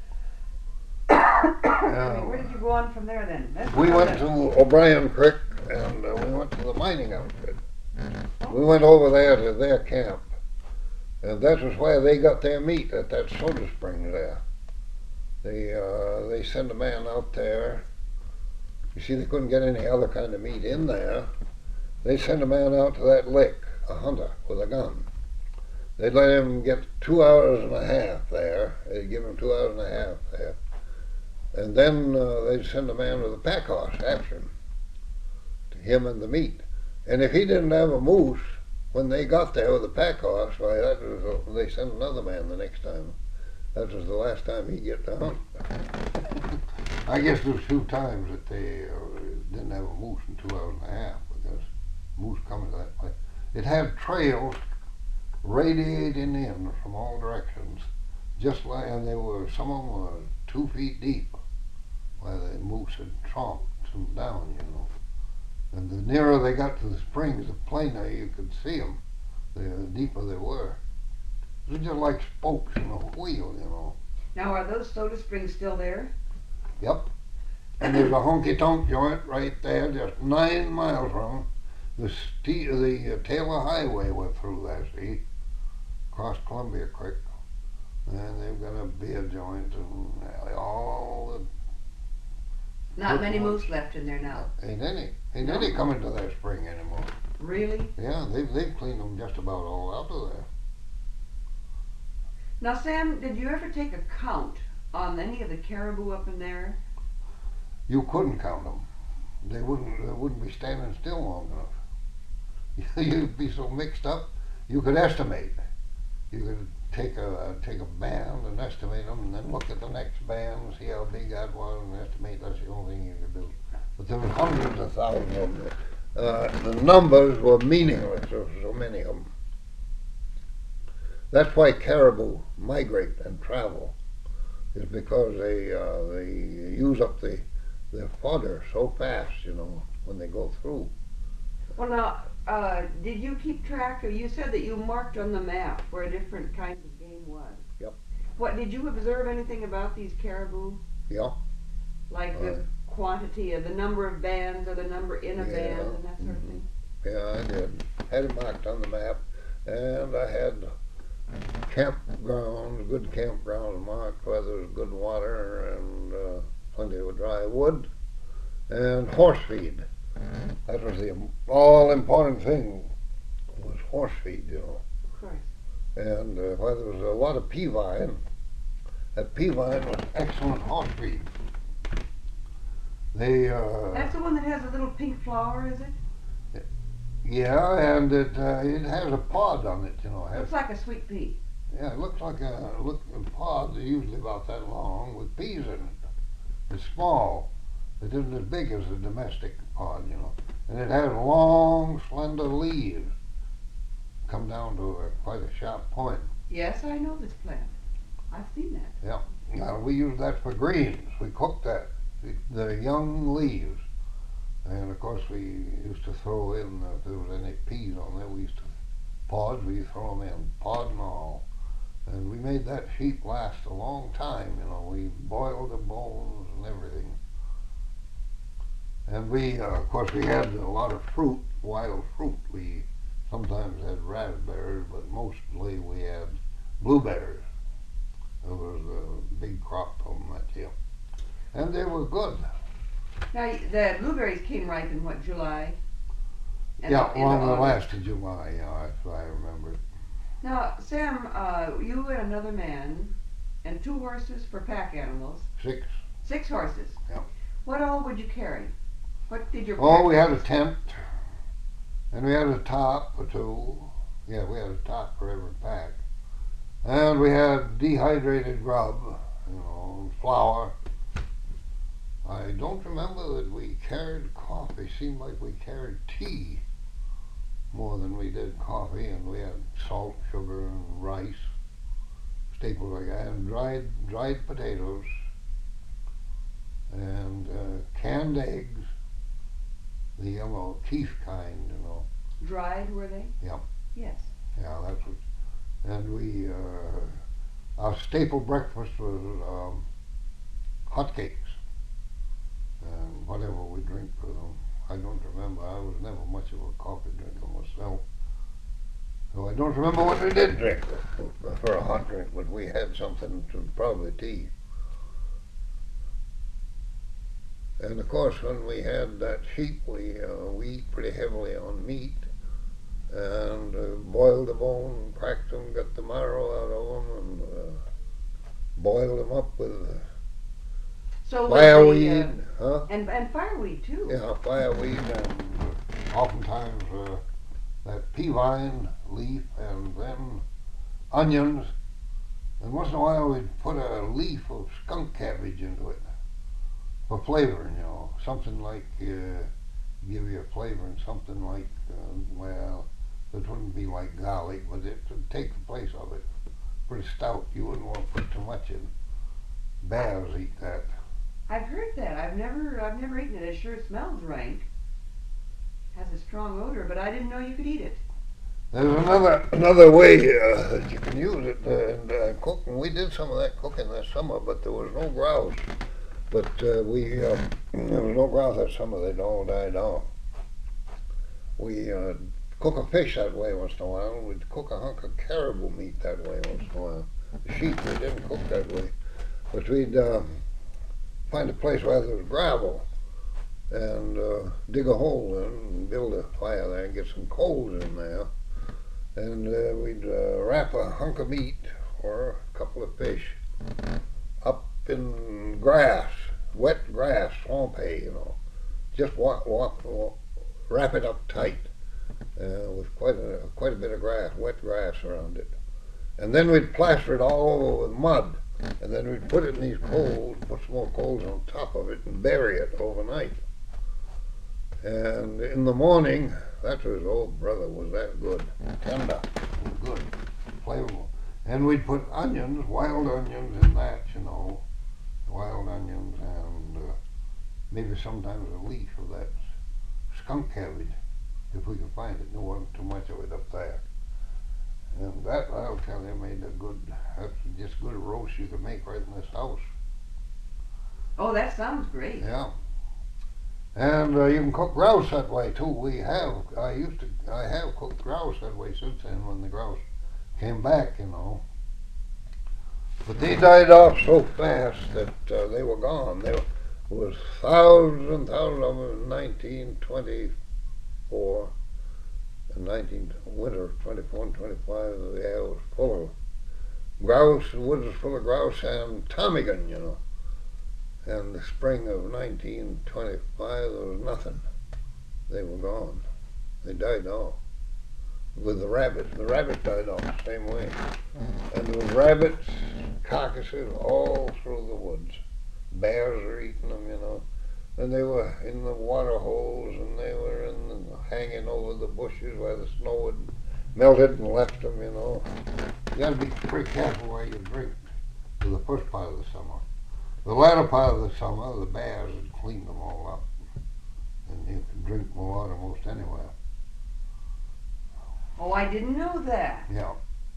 I mean, where did you go on from there then? That's We how went that- to O'Brien Creek, and uh, we went to the mining outfit. We went over there to their camp, and that was where they got their meat, at that Soda Springs there. They uh, they sent a man out there. You see, they couldn't get any other kind of meat in there. They sent a man out to that lick, a hunter with a gun. They'd let him get two hours and a half there. They'd give him two hours and a half there. And then uh, they'd send a man with a pack horse after him, to him and the meat. And if he didn't have a moose when they got there with a pack horse, why, that was uh, they sent another man the next time. That was the last time he'd get to hunt. I guess there's two times that they uh, didn't have a moose in two hours and a half, because moose coming that way. It had trails radiating in from all directions, just like, and they were, some of them were two feet deep, where the moose had tromped them down, you know. And the nearer they got to the springs, the plainer you could see them, the deeper they were. It was just like spokes in a wheel, you know. Now, are those Soda Springs still there? Yep. And there's a honky-tonk joint right there, just nine miles from the ste- the uh, Taylor Highway went through there, see, across Columbia Creek. And they've got a beer joint and uh, all the... Not many Good moose left in there now. Ain't any. Ain't No. any coming to that spring anymore. Really? Yeah, they've, they've cleaned them just about all out of there. Now, Sam, did you ever take a count on any of the caribou up in there? You couldn't count them. They wouldn't, they wouldn't be standing still long enough. You'd be so mixed up, you could estimate. You could take a take a band and estimate them, and then look at the next band and see how big that was and estimate. That's the only thing you could do. But there were hundreds of thousands of them. Uh, the numbers were meaningless. There were so many of them. That's why caribou migrate and travel, is because they uh, they use up the their fodder so fast, you know, when they go through. Well, now, uh, did you keep track of, you said that you marked on the map where different kinds of game was. Yep. What, did you observe anything about these caribou? Yeah. Like the Uh, quantity of the number of bands or the number in a Yeah. band and that sort of thing? Yeah, I did. Had it marked on the map, and I had campgrounds, good campgrounds marked where there was good water and uh, plenty of dry wood, and horse feed. That was the all important thing, was horse feed, you know. Of course. And uh, where there was a lot of pea vine, that pea vine was excellent horse feed. They uh, That's the one that has a little pink flower, is it? yeah, and it uh, it has a pod on it, you know. It has, Looks like a sweet pea. yeah, it looks like a look. A pod are usually about that long with peas in it. It's small. It isn't as big as a domestic pod, you know. And it has long, slender leaves. Come down to a, quite a sharp point. Yes, I know this plant. I've seen that. Yeah. Now we use that for greens. We cook that, the, the young leaves. And of course we used to throw in, uh, if there was any peas on there, we used to, pods, we throw them in, pod and all. And we made that sheep last a long time, you know. We boiled the bones and everything. And we, uh, of course, we had a lot of fruit, wild fruit. We sometimes had raspberries, but mostly we had blueberries. There was a big crop of them that year. And they were good. Now, the blueberries came ripe in what, July? And Yeah, into along the August. last of July, yeah, that's what I remember. Now, Sam, uh, you and another man, and two horses for pack animals. Six. Six horses. Yeah. What all would you carry? What did your Oh, pack we had a consist of? tent, and we had a top or two. Yeah, we had a top for every pack. And we had dehydrated grub, you know, flour. I don't remember that we carried coffee. Seemed like we carried tea more than we did coffee, and we had salt, sugar, and rice, staples like that, and dried dried potatoes, and uh, canned eggs, the yellow Keith kind, you know. Dried, were they? Yeah. Yes. Yeah, that's what. And we, uh, our staple breakfast was um, hotcakes and whatever we drink with them. I don't remember. I was never much of a coffee drinker myself. So I don't remember what we did drink for a hot drink, but we had something, to, probably tea. And of course, when we had that sheep, we uh, we eat pretty heavily on meat, and uh, boiled the bone, cracked them, got the marrow out of them, and uh, boiled them up with So was fireweed, the, uh, huh? and and fireweed too. Yeah, fireweed, and uh, oftentimes uh, that pea vine leaf, and then onions, and once in a while we'd put a leaf of skunk cabbage into it for flavoring, you know, something like uh, give you a flavor, and something like uh, well, it wouldn't be like garlic, but it would take the place of it. Pretty stout. You wouldn't want to put too much in. Bears eat that. I've heard that. I've never I've never eaten it. It sure smells rank. Has a strong odor, but I didn't know you could eat it. There's another another way uh, that you can use it uh, and uh, cook. And we did some of that cooking this summer, but there was no grouse. But uh, we um, there was no grouse that summer. They'd all died off. We uh, cook a fish that way once in a while. We'd cook a hunk of caribou meat that way once in a while. The sheep we didn't cook that way, but we'd um, find a place where there was gravel and uh, dig a hole in and build a fire there and get some coals in there. And uh, we'd uh, wrap a hunk of meat or a couple of fish up in grass, wet grass, swamp hay, you know. Just walk, walk, walk wrap it up tight uh, with quite a quite a bit of grass, wet grass around it. And then we'd plaster it all over with mud. And then we'd put it in these coals, put some more coals on top of it, and bury it overnight. And in the morning, that was, oh brother, was that good. Tender, good, flavorful. And we'd put onions, wild onions in that, you know, wild onions, and uh, maybe sometimes a leaf of that skunk cabbage, if we could find it. There wasn't too much of it up there. And that, I'll tell you, made a good, that's just good roast you could make right in this house. Oh, that sounds great. Yeah. And uh, you can cook grouse that way too. We have. I used to. I have cooked grouse that way since then when the grouse came back, you know. But they died off so fast that uh, they were gone. There was thousands and thousands of them in nineteen twenty-four and nineteen winter twenty-four and twenty-five. Yeah, it was full of grouse. The woods was full of grouse and ptarmigan, you know. And the spring of nineteen twenty-five, there was nothing. They were gone. They died off. With the rabbits, the rabbits died off the same way. And there was rabbits, carcasses all through the woods. Bears were eating them, you know. And they were in the water holes, and they were in the, hanging over the bushes where the snow had melted and left them, you know. You got to be pretty careful where you drink for the first part of the summer. The latter part of the summer, the bears had cleaned them all up, and you can drink water most anywhere. Oh, I didn't know that. Yeah.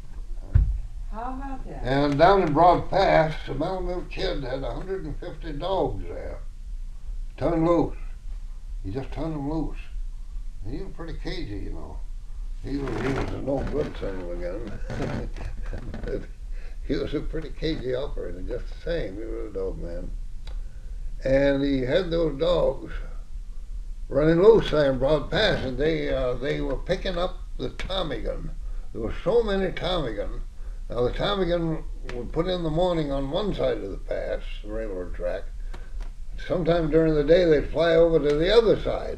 How about that? And down in Broad Pass, the Malamute Kid had one hundred fifty dogs there, turned loose. He just turned them loose. And he was pretty cagey, you know. He was, he was a no good son of a gun. He was a pretty cagey operator, just the same. He was a dog man. And he had those dogs running loose there in Broad Pass, and they uh, they were picking up the ptarmigan. There were so many ptarmigan. Now the ptarmigan would put in the morning on one side of the pass, the railroad track. Sometime during the day they'd fly over to the other side.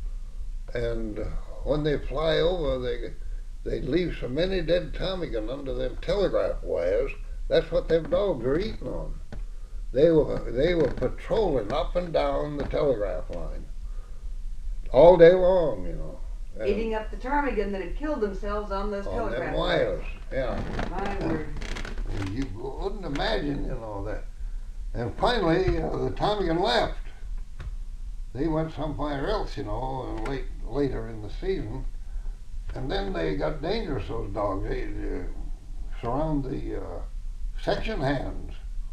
And when they fly over, they they'd leave so many dead ptarmigan under them telegraph wires. That's what them dogs were eating on. They were they were patrolling up and down the telegraph line all day long, you know. And Eating up the ptarmigan that had killed themselves on those on telegraph them wires, yeah. My word. You wouldn't imagine, you know, that. And finally, uh, the ptarmigan left. They went somewhere else, you know, and late later in the season. And then they got dangerous, those dogs. They uh, surround the uh, section hands.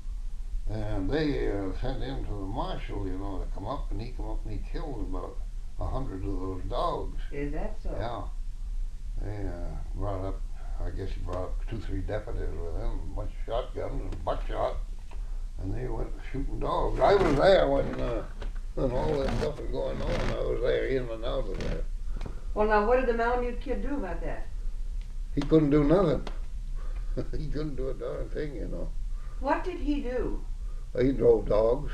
And they uh, sent in to the marshal, you know, to come up, and he come up and he killed about a hundred of those dogs. Is that so? Yeah. They uh, brought up, I guess he brought up two, three deputies with him, a bunch of shotguns and buckshot, and they went shooting dogs. I was there when, uh, when all this stuff was going on. I was there in and out of there. Well, now, what did the Malamute Kid do about that? He couldn't do nothing. He couldn't do a darn thing, you know. What did he do? He drove dogs,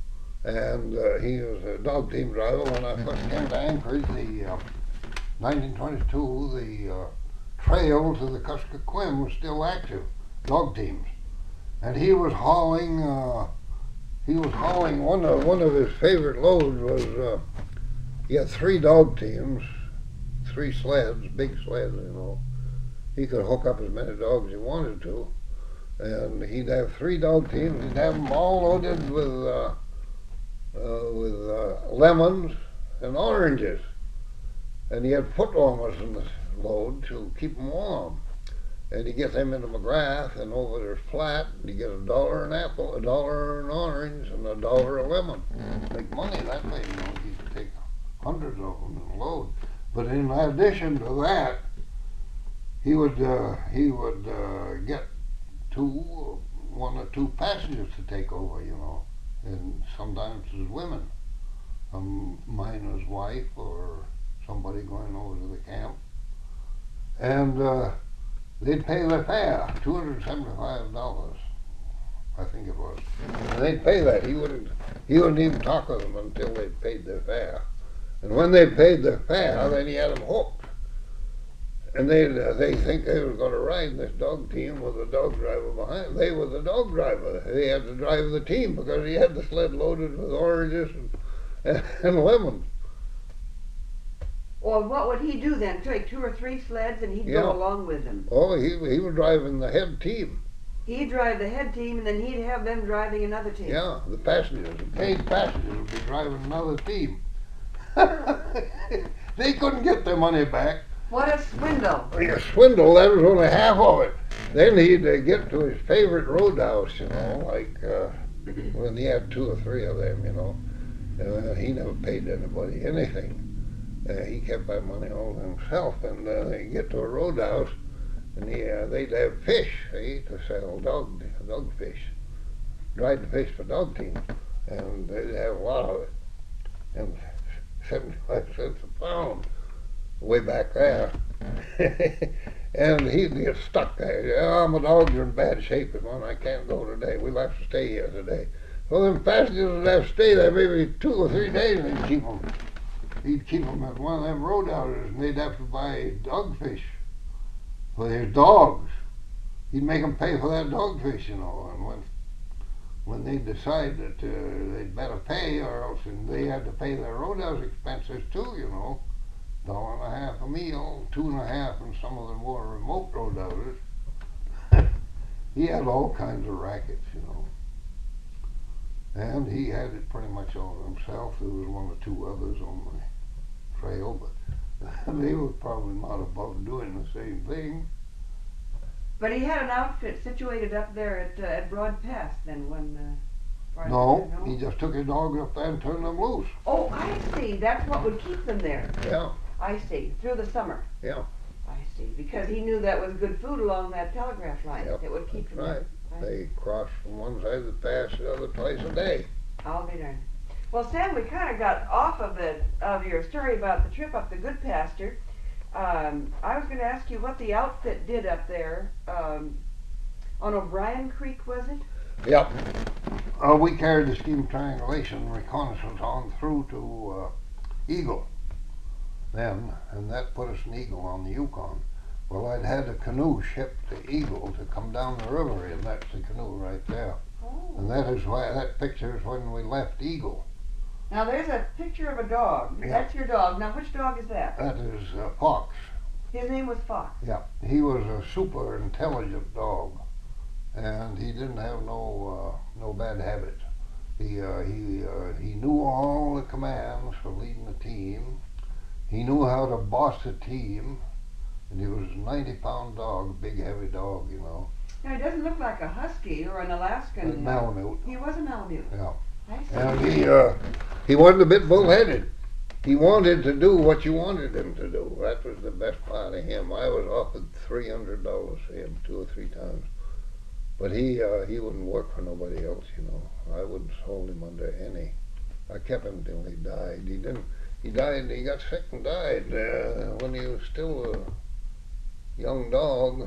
and uh, he was a dog team driver. When I first came to Anchorage, the uh, nineteen twenty-two, the uh, trail to the Kuskokwim was still active, dog teams, and he was hauling. Uh, he was hauling one of one of his favorite loads was uh, he had three dog teams, three sleds, big sleds, you know. He could hook up as many dogs as he wanted to, and he'd have three dog teams. He'd have them all loaded with. Uh, Uh, with uh, lemons and oranges, and he had foot warmers in the load to keep them warm. And he get them into McGrath, and over there flat, and you get a dollar an apple, a dollar an orange, and a dollar a lemon. Make money that way, you know. You could take hundreds of them in a load. But in addition to that, he would uh, he would uh, get two, one or two passengers to take over, you know. And sometimes it was women, a miner's wife or somebody going over to the camp. And uh, they'd pay their fare, two hundred seventy-five dollars, I think it was. And they'd pay that. He wouldn't, he wouldn't even talk to them until they'd paid their fare. And when they paid their fare, then he had them hooked. And they uh, they think they were going to ride this dog team with a dog driver behind. They were the dog driver. They had to drive the team because he had the sled loaded with oranges and, and, and lemons. Well, what would he do then? Take two or three sleds and he'd Yeah. go along with them? Oh, he he was driving the head team. He'd drive the head team and then he'd have them driving another team. Yeah, the passengers, the paid passengers would be driving another team. They couldn't get their money back. What a swindle. A swindle, that was only half of it. Then he'd uh, get to his favorite roadhouse, you know, like uh, when he had two or three of them, you know. Uh, he never paid anybody anything. Uh, he kept that money all to himself. And uh, they get to a roadhouse, and he, uh, they'd have fish. They used to sell dog dog fish, dried fish for dog team, and they'd have a lot of it. And seventy-five cents a pound, way back there. And he'd get stuck there. Oh, my dogs are in bad shape, man. I can't go today. We'll have to stay here today. So them passengers would have to stay there maybe two or three days, and he'd keep them. He'd keep them at one of them roadhouses, and they'd have to buy dogfish for their dogs. He'd make them pay for that dogfish, you know. And when when they decide that uh, they'd better pay, or else they had to pay their roadhouse expenses too, you know. Dollar and a half a meal, two and a half in some of the more remote roadhouses. He had all kinds of rackets, you know. And he had it pretty much all himself. There was one or two others on the trail, but they were probably not above doing the same thing. But he had an outfit situated up there at uh, at Broad Pass then when. Uh, no, no, he just took his dogs up there and turned them loose. Oh, I see. That's what would keep them there. Yeah. I see. Through the summer. Yeah. I see. Because he knew that was good food along that telegraph line. Yep, that would keep them right. there. Right. They crossed from one side of the pass to the other twice a day. I'll be darned. Well, Sam, we kind of got off of the of your story about the trip up the Good Pasture. Um, I was going to ask you what the outfit did up there um, on O'Brien Creek, was it? Yep. Uh, we carried the scheme triangulation reconnaissance on through to uh, Eagle then, and that put us in Eagle on the Yukon. Well, I'd had a canoe shipped to Eagle to come down the river, and that's the canoe right there. Oh. And that is why that picture is when we left Eagle. Now there's a picture of a dog. Yeah. That's your dog. Now which dog is that? That is uh, Fox. His name was Fox. Yeah, he was a super intelligent dog, and he didn't have no uh, no bad habits. He uh, he uh, he knew all the commands for leading the team. He knew how to boss a team, and he was a ninety pound dog, big heavy dog, you know. Now he doesn't look like a husky or an Alaskan. A Malamute. He was a Malamute. Yeah. I see. And he uh, he wasn't a bit bullheaded. He wanted to do what you wanted him to do. That was the best part of him. I was offered three hundred dollars for him two or three times, but he uh, he wouldn't work for nobody else. You know, I wouldn't hold him under any. I kept him till he died. He didn't. He died. He got sick and died uh, when he was still a young dog.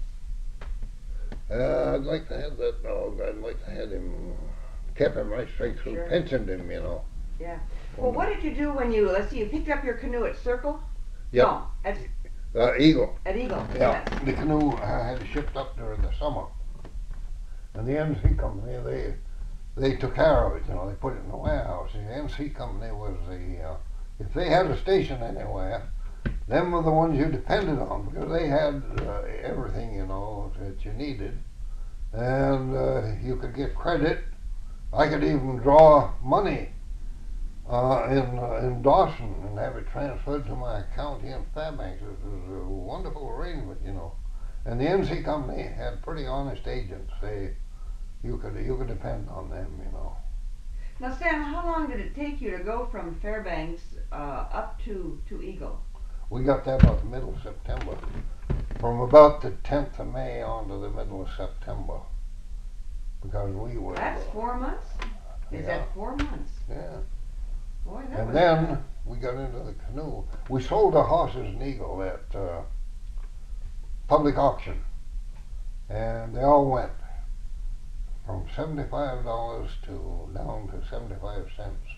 Uh, I'd like to have that dog. I'd like to have him. Kept him right straight through. Sure. Pensioned him, you know. Yeah. Well, what did you do when you, let's see, you picked up your canoe at Circle? Yep. No, at, Uh, Eagle. at Eagle. Yeah. Yes. The canoe I had shipped up during the summer, and the N C company they they took care of it. You know, they put it in the warehouse. The N C company was the uh, if they had a station anywhere, them were the ones you depended on because they had uh, everything, you know, that you needed, and uh, you could get credit. I could even draw money uh, in uh, in Dawson and have it transferred to my account here in Fairbanks. It was a wonderful arrangement, you know. And the N C company had pretty honest agents. They you could you could depend on them, you know. Now, Sam, how long did it take you to go from Fairbanks uh, up to, to Eagle? We got there about the middle of September. From about the tenth of May on to the middle of September. Because we were... That's four months? Is Yeah. that four months? Yeah. Boy, that And was then we got into the canoe. We sold our horses in Eagle at uh, public auction. And they all went from seventy-five dollars to down to seventy-five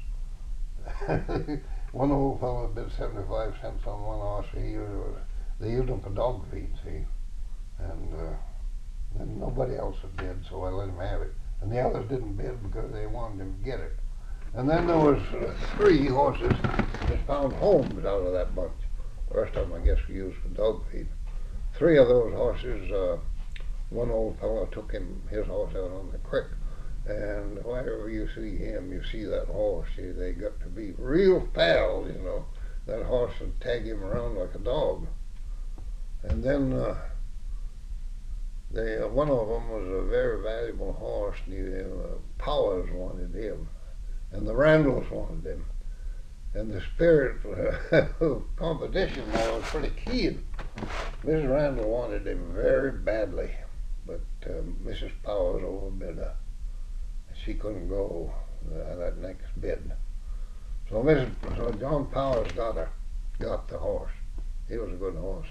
cents. One old fellow bid seventy-five cents on one horse. He was, they used them for dog feed, see. And uh, then nobody else had bid, so I let him have it. And the others didn't bid because they wanted him to get it. And then there was uh, three horses that found homes out of that bunch. The rest of them, I guess, we used for dog feed. Three of those horses, uh, one old fellow took him his horse out on the creek, and whenever you see him, you see that horse. See, they got to be real pals, you know. That horse would tag him around like a dog. And then uh, they, uh, one of them was a very valuable horse. And he, uh, Powers wanted him. and the Randalls wanted him. And the spirit of competition now was pretty keen. Missus Randall wanted him very badly, but uh, Missus Powers overbid her. She couldn't go uh, that next bid. So Missus So John Powers got her, got the horse. He was a good horse.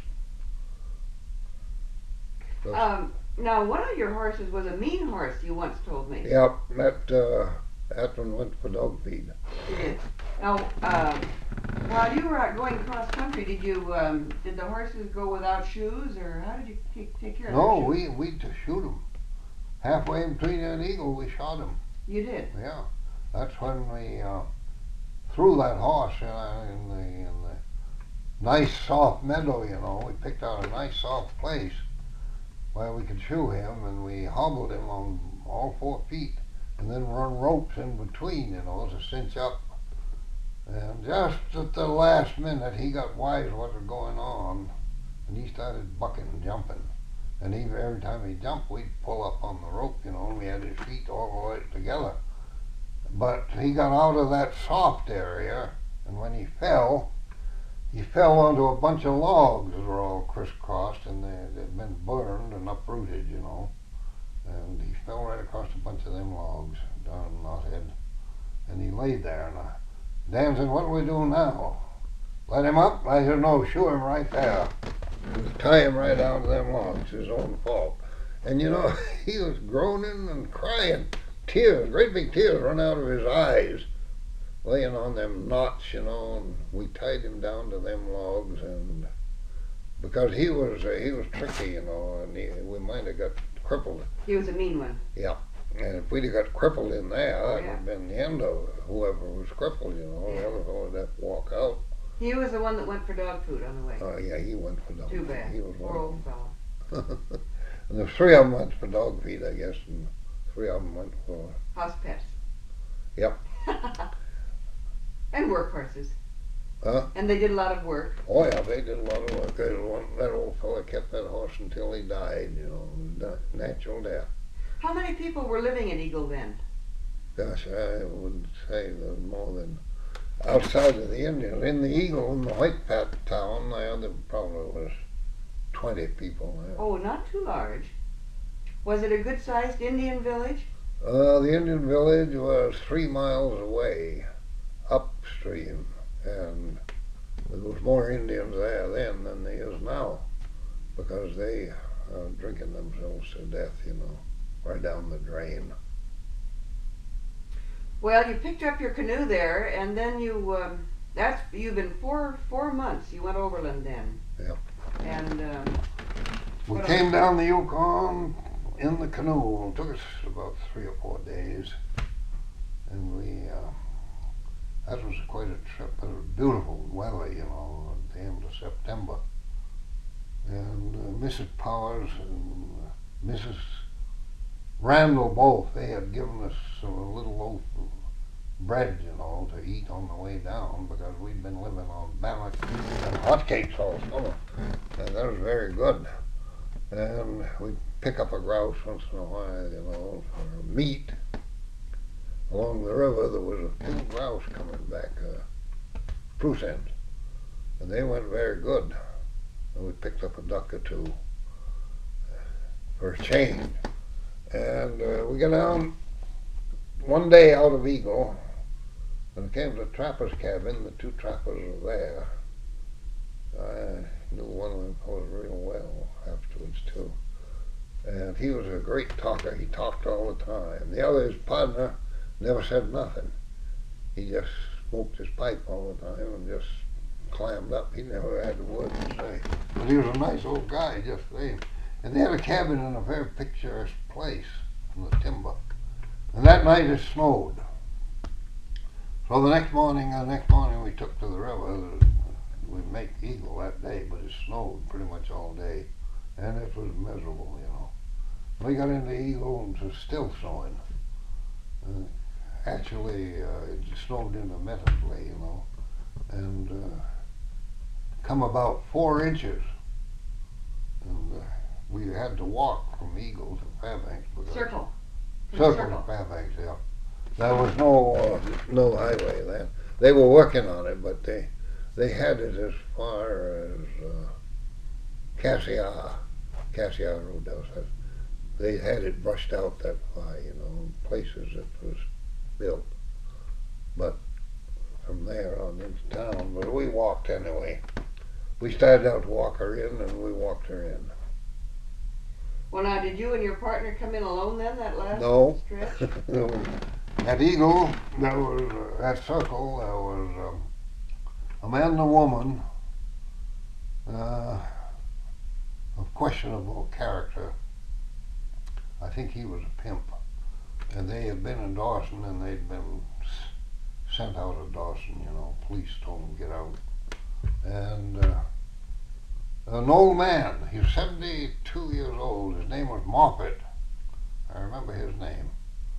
So, Um, now, one of your horses was a mean horse, you once told me. yep, that uh, that one went for dog feed. You did. Now, um, while you were out going cross country, did you um, did the horses go without shoes, or how did you take, take care of No, their shoes? we we just shoot him. Halfway between that eagle, we shot him. You did. Yeah, that's when we uh, threw that horse uh, in the in the nice soft meadow. You know, we picked out a nice soft place where we could shoe him, and we hobbled him on all four feet, and then run ropes in between, you know, to cinch up. And just at the last minute, he got wise what was going on, and he started bucking and jumping. And he, every time he jumped, we'd pull up on the rope, you know, and we had his feet all the way together. But he got out of that soft area, and when he fell, he fell onto a bunch of logs that were all crisscrossed, and they, they'd been burned and uprooted, you know. And he fell right across a bunch of them logs down in Knothead. And he laid there, and I, Dan said, "What do we do now? Let him up?" I said, "No, shoe him right there. Tie him right down to them logs, his own fault." And you know, he was groaning and crying. Tears, great big tears run out of his eyes, laying on them knots, you know, and we tied him down to them logs, and because he was uh, he was tricky, you know, and he, we might have got crippled. He was a mean one. Yeah, and if we'd have got crippled in there, Oh, that yeah. would have been the end of whoever was crippled, you know. Yeah. The other fellow would have to walk out. He was the one that went for dog food on the way. Oh yeah, he went for dog Too feed. bad. He was Poor one old of fellow. them. And the three of them went for dog feed, I guess, and three of them went for House pets. Yep. And work horses. Huh? And they did a lot of work. Oh yeah, they did a lot of work. They, one, that old fella kept that horse until he died, you know, di- natural death. How many people were living in Eagle then? Gosh, I would say that more than outside of the Indians. In the Eagle, in the White Pat town, there, there probably was twenty people there. Oh, not too large. Was it a good-sized Indian village? Uh, the Indian village was three miles away, upstream, and there was more Indians there then than there is now, because they are drinking themselves to death, you know, right down the drain. Well, you picked up your canoe there, and then you, um, that's, you've been four, four months, you went overland then. Yep. And, um, We What came down the Yukon in the canoe. It took us about three or four days, and we, uh, that was quite a trip. It was beautiful weather, you know, at the end of September. And uh, Missus Powers and uh, Missus Randall both, they had given us a little loaf of bread, you know, to eat on the way down, because we'd been living on bannock and hotcakes all summer, and that was very good. And we'd pick up a grouse once in a while, you know, for meat. Along the river there was a few grouse coming back, uh, spruce ends, and they went very good. And we picked up a duck or two for a change. And uh, we got down one day out of Eagle, and came to the trapper's cabin. The two trappers were there. I knew one of them fellows real well afterwards too. And he was a great talker. He talked all the time. The other, his partner, never said nothing. He just smoked his pipe all the time and just clammed up. He never had a word to say. But he was a nice old guy, just the same. And they had a cabin in a very picturesque place in the timber. And that night it snowed. So the next morning, uh, the next morning we took to the river. We'd make Eagle that day, but it snowed pretty much all day, and it was miserable, you know. We got into Eagle and it was still snowing. Uh, actually, uh, it snowed intermittently, you know, and uh, come about four inches. And uh, we had to walk from Eagle to Fairbanks. circle. From Circle circle. to Fairbanks, yeah. There was no uh, no highway then. They were working on it, but they they had it as far as uh, Cassia, Cassia Roadhouse. They had it brushed out that far, you know, places it was built. But from there on into town, but we walked anyway. We started out to walk her in, and we walked her in. Well, now, did you and your partner come in alone then, that last No. stretch? No. At Eagle, there was, uh, at Circle, there was um, a man and a woman uh, of questionable character. I think he was a pimp. And they had been in Dawson, and they'd been s- sent out of Dawson, you know. Police told them to get out. And uh, an old man, he was seventy-two years old. His name was Moffat. I remember his name.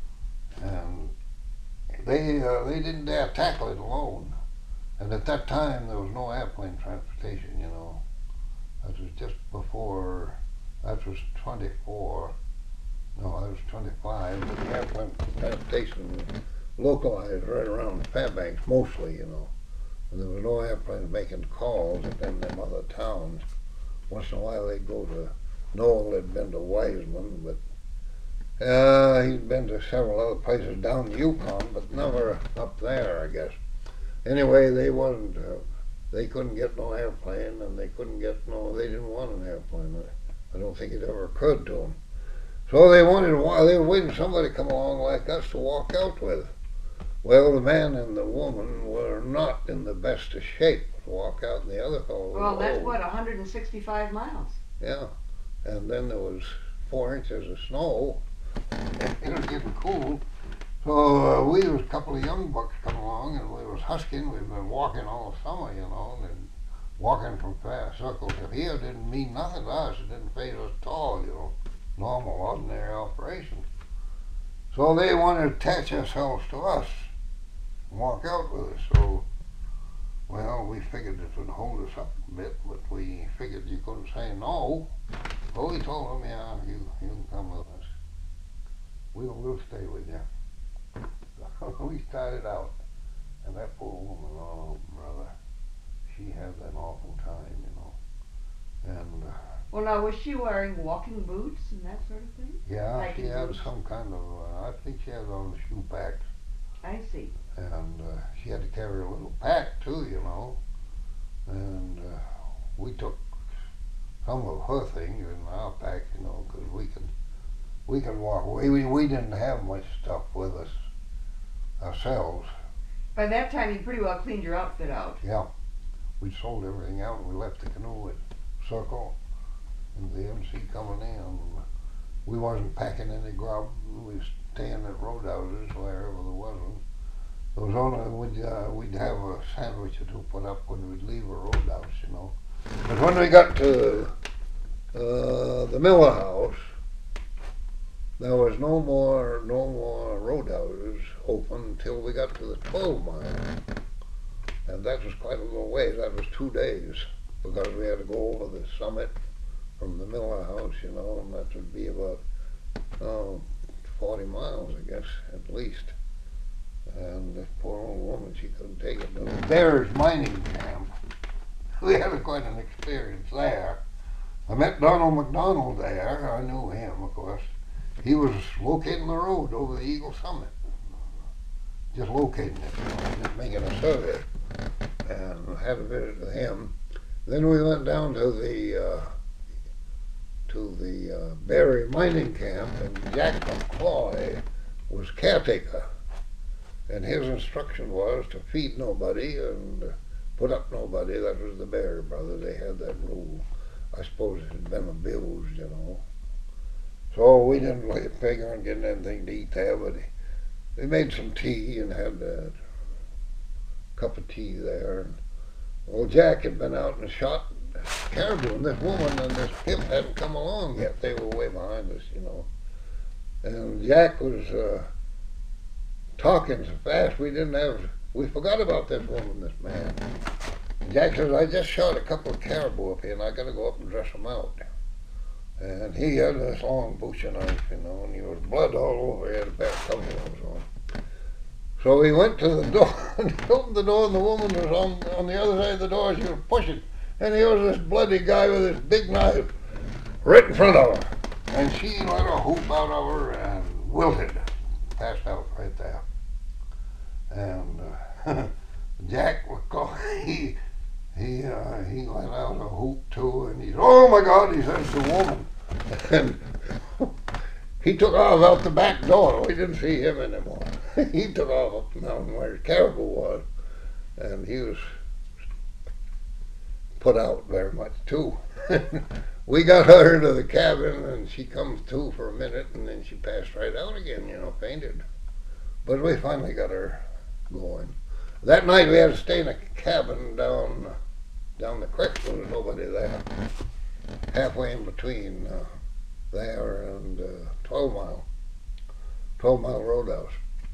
And they uh, they didn't dare tackle it alone. And at that time, there was no airplane transportation, you know. That was just before, that was twenty-four. No, that was twenty-five, but the airplane transportation was localized right around Fairbanks mostly, you know. And there was no airplanes making calls in them other towns. Once in a while they'd go to, Noel had been to Wiseman, but uh, he'd been to several other places down the Yukon, but never up there, I guess. Anyway, they wasn't, uh, they couldn't get no airplane, and they couldn't get no, they didn't want an airplane. I don't think it ever occurred to them. So they wanted a while, they were waiting for somebody to come along like us to walk out with. Well, the man and the woman were not in the best of shape to walk out, and the other fellow was Well, that's old. what, one hundred sixty-five miles. Yeah, and then there was four inches of snow. It was getting cool. So uh, we was a couple of young bucks come along, and we was husking. We'd been walking all summer, you know, and walking from Fair Circle to here didn't mean nothing to us. It didn't phase us at all, you know, normal, ordinary operation. So they wanted to attach themselves to us and walk out with us. So, well, we figured it would hold us up a bit, but we figured you couldn't say no. So we told them, yeah, you, you can come with us. We'll, we'll stay with you. We started out, and that poor woman, oh brother, she had an awful time, you know. And uh, Well, now, was she wearing walking boots and that sort of thing? yeah, Hiking she had boots? some kind of, uh, I think she had on the shoe packs, I see. and uh, she had to carry a little pack too, you know. And uh, we took some of her things in our pack, you know, because we could we could walk away. We we didn't have much stuff with us ourselves. By that time, you pretty well cleaned your outfit out. Yeah, we sold everything out, and we left the canoe at Circle, and the M C coming in. We wasn't packing any grub. We was staying at roadhouses wherever there wasn't. There was only we'd uh, we'd have a sandwich or two put up when we'd leave a roadhouse, you know. But when we got to uh, the Miller House, there was no more no more roadhouses open until we got to the twelve mile, and that was quite a little ways. That was two days because we had to go over the summit from the Miller House, you know, and that would be about oh, forty miles, I guess, at least. And this poor old woman, she couldn't take it. The Bears Mining Camp, we had a, quite an experience there. I met Donald McDonald there. I knew him, of course. He was locating the road over the Eagle Summit. Just locating it, you know, just making a survey. And had a visit with him. Then we went down to the uh, to the uh, Berry Mining Camp, and Jack McCloy was caretaker. And his instruction was to feed nobody and put up nobody. That was the Berry brothers. They had that rule. I suppose it had been abused, you know. So we didn't really figure on getting anything to eat there, but they made some tea and had a cup of tea there. And, well, Jack had been out and shot caribou, and this woman and this pimp hadn't come along yet. They were way behind us, you know. And Jack was uh, talking so fast we didn't have, we forgot about this woman, this man. And Jack says, I just shot a couple of caribou up here, and I got to go up and dress them out. And he had this long butcher knife, you know, and he was blood all over. He had a bad cover on. So he went to the door and he opened the door, and the woman was on, on the other side of the door. She was pushing. And here was this bloody guy with this big knife right in front of her. And she let a whoop out of her and wilted, passed out right there. And uh, Jack McCall, he he uh, he let out a whoop too, and he said, "Oh my God!" He said, "It's a woman." And he took off out the back door. We didn't see him anymore. He took off up the mountain where Caribou was, and he was put out very much too. We got her to the cabin, and she comes to for a minute, and then she passed right out again, you know, fainted. But we finally got her going. That night we had to stay in a cabin down down the creek. There was nobody there. Halfway in between uh, there and uh, twelve mile, twelve mile roadhouse.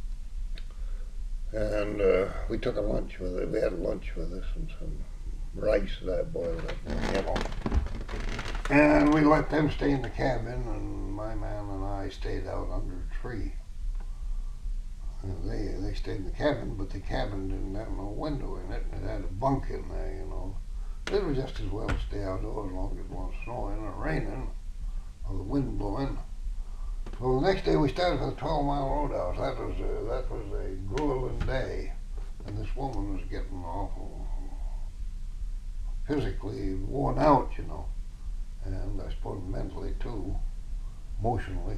And uh, we took a lunch with it. We had lunch with us and some rice that I boiled up, you know. And we let them stay in the cabin, and my man and I stayed out under a tree. And they they stayed in the cabin, but the cabin didn't have no window in it, and it had a bunk in there, you know. It was just as well to stay outdoors as long as it wasn't snowing or raining or the wind blowing. So the next day we started for the twelve mile roadhouse. That was a, that was a grueling day, and this woman was getting awful physically worn out, you know, and I suppose mentally too, emotionally.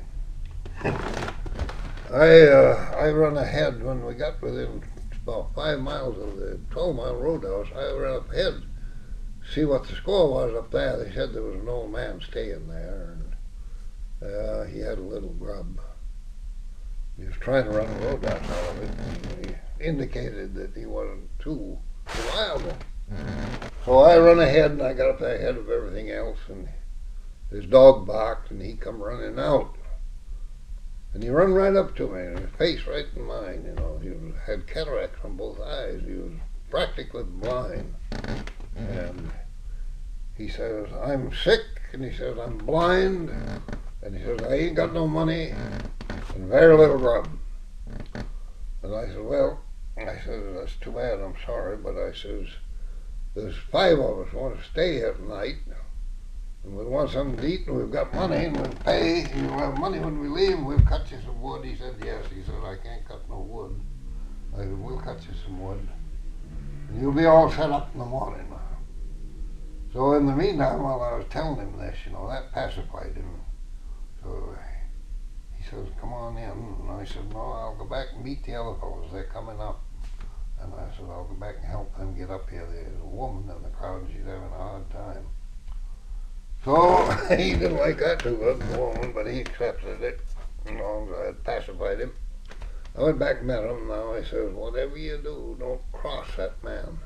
I uh, I run ahead when we got within about five miles of the twelve mile roadhouse. I ran up ahead, see what the score was up there. They said there was an old man staying there, and uh, he had a little grub. He was trying to run a roadhouse out of it, and he indicated that he wasn't too reliable. So I run ahead, and I got up there ahead of everything else, and his dog barked, and he come running out. And he run right up to me, and his face right in mine, you know. He was, had cataracts on both eyes. He was practically blind. And he says, "I'm sick," and he says, "I'm blind," and he says, "I ain't got no money, and very little grub." And I said, "Well," I said, "that's too bad, I'm sorry, but I says, there's five of us want to stay here tonight, and we want something to eat, and we've got money, and we'll pay, and you'll have money when we leave, and we'll cut you some wood." He said, "Yes." He said, "I can't cut no wood." I said, "We'll cut you some wood, and you'll be all set up in the morning." So in the meantime, while I was telling him this, you know, that pacified him. So he says, "Come on in." And I said, "No, I'll go back and meet the other fellows. They're coming up." And I said, "I'll go back and help them get up here. There's a woman in the crowd, and she's having a hard time." So he didn't like that too good, the woman, but he accepted it, as long as I had pacified him. I went back and met him. Now I says, "Whatever you do, don't cross that man."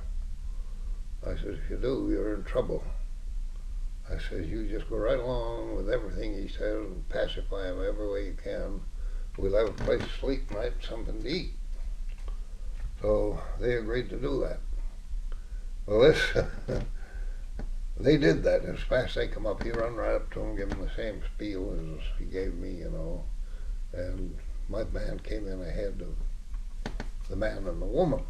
I says, "If you do, you're in trouble." I says, "You just go right along with everything he says and pacify him every way you can. We'll have a place to sleep tonight and something to eat." So they agreed to do that. Well, this, they did that. As fast as they come up, he run right up to him, give him the same spiel as he gave me, you know. And my man came in ahead of the man and the woman.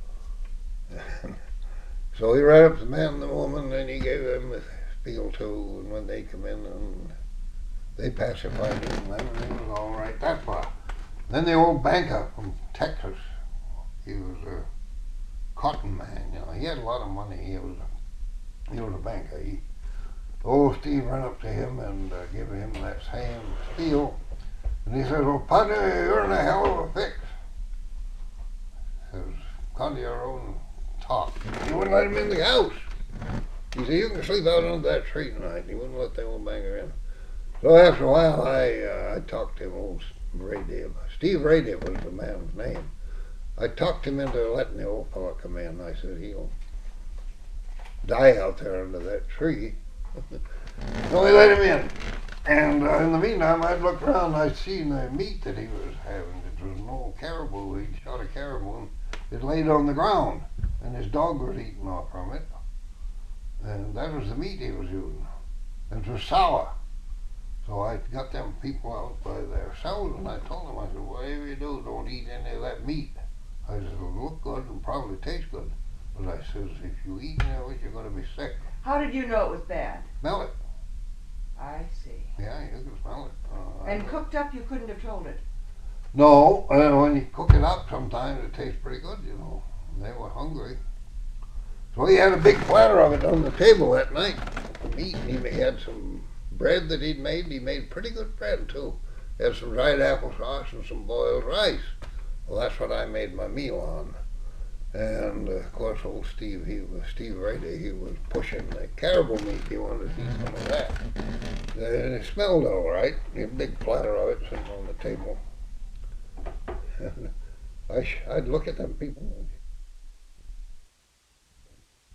So he ran up to the man and the woman, and he gave them the spiel too. And when they come in, and they pacified him, and everything was all right that far. Then the old banker from Texas, he was a cotton man, you know. He had a lot of money. He was a, he was a banker. He, old Steve ran up to him and uh, gave him that same spiel. And he says, "Well, partner, you're in a hell of a fix." He says, "Come to your own talk." He wouldn't let him in the house. He said, "You can sleep out under that tree tonight." He wouldn't let the old banker in. So after a while, I uh, I talked to him, old Radiv. Steve Radiv was the man's name. I talked him into letting the old fellow come in. I said, "He'll die out there under that tree." So we let him in. And uh, in the meantime, I'd looked around and I'd seen the meat that he was having. It was an old caribou. He'd shot a caribou and it laid on the ground. And his dog was eating off from it. And that was the meat he was using. It was sour. So I got them people out by themselves, and I told them, I said, "Whatever you do, don't eat any of that meat. I said, it'll look good and probably taste good. But I says, if you eat now, you're going to be sick. How did you know it was bad? Smell it. I see. Yeah, you can smell it. Uh, And cooked up, you couldn't have told it. No, uh, when you cook it up, sometimes it tastes pretty good, you know. And they were hungry. So he had a big platter of it on the table that night to eat. And he had some bread that he'd made. He made pretty good bread, too. He had some dried applesauce and some boiled rice. Well, that's what I made my meal on. And, uh, of course, old Steve, he was, Steve Rady, he was pushing the caribou meat. He wanted to eat some of that. And it smelled all right. A big platter of it sitting on the table. And I sh- I'd look at them people.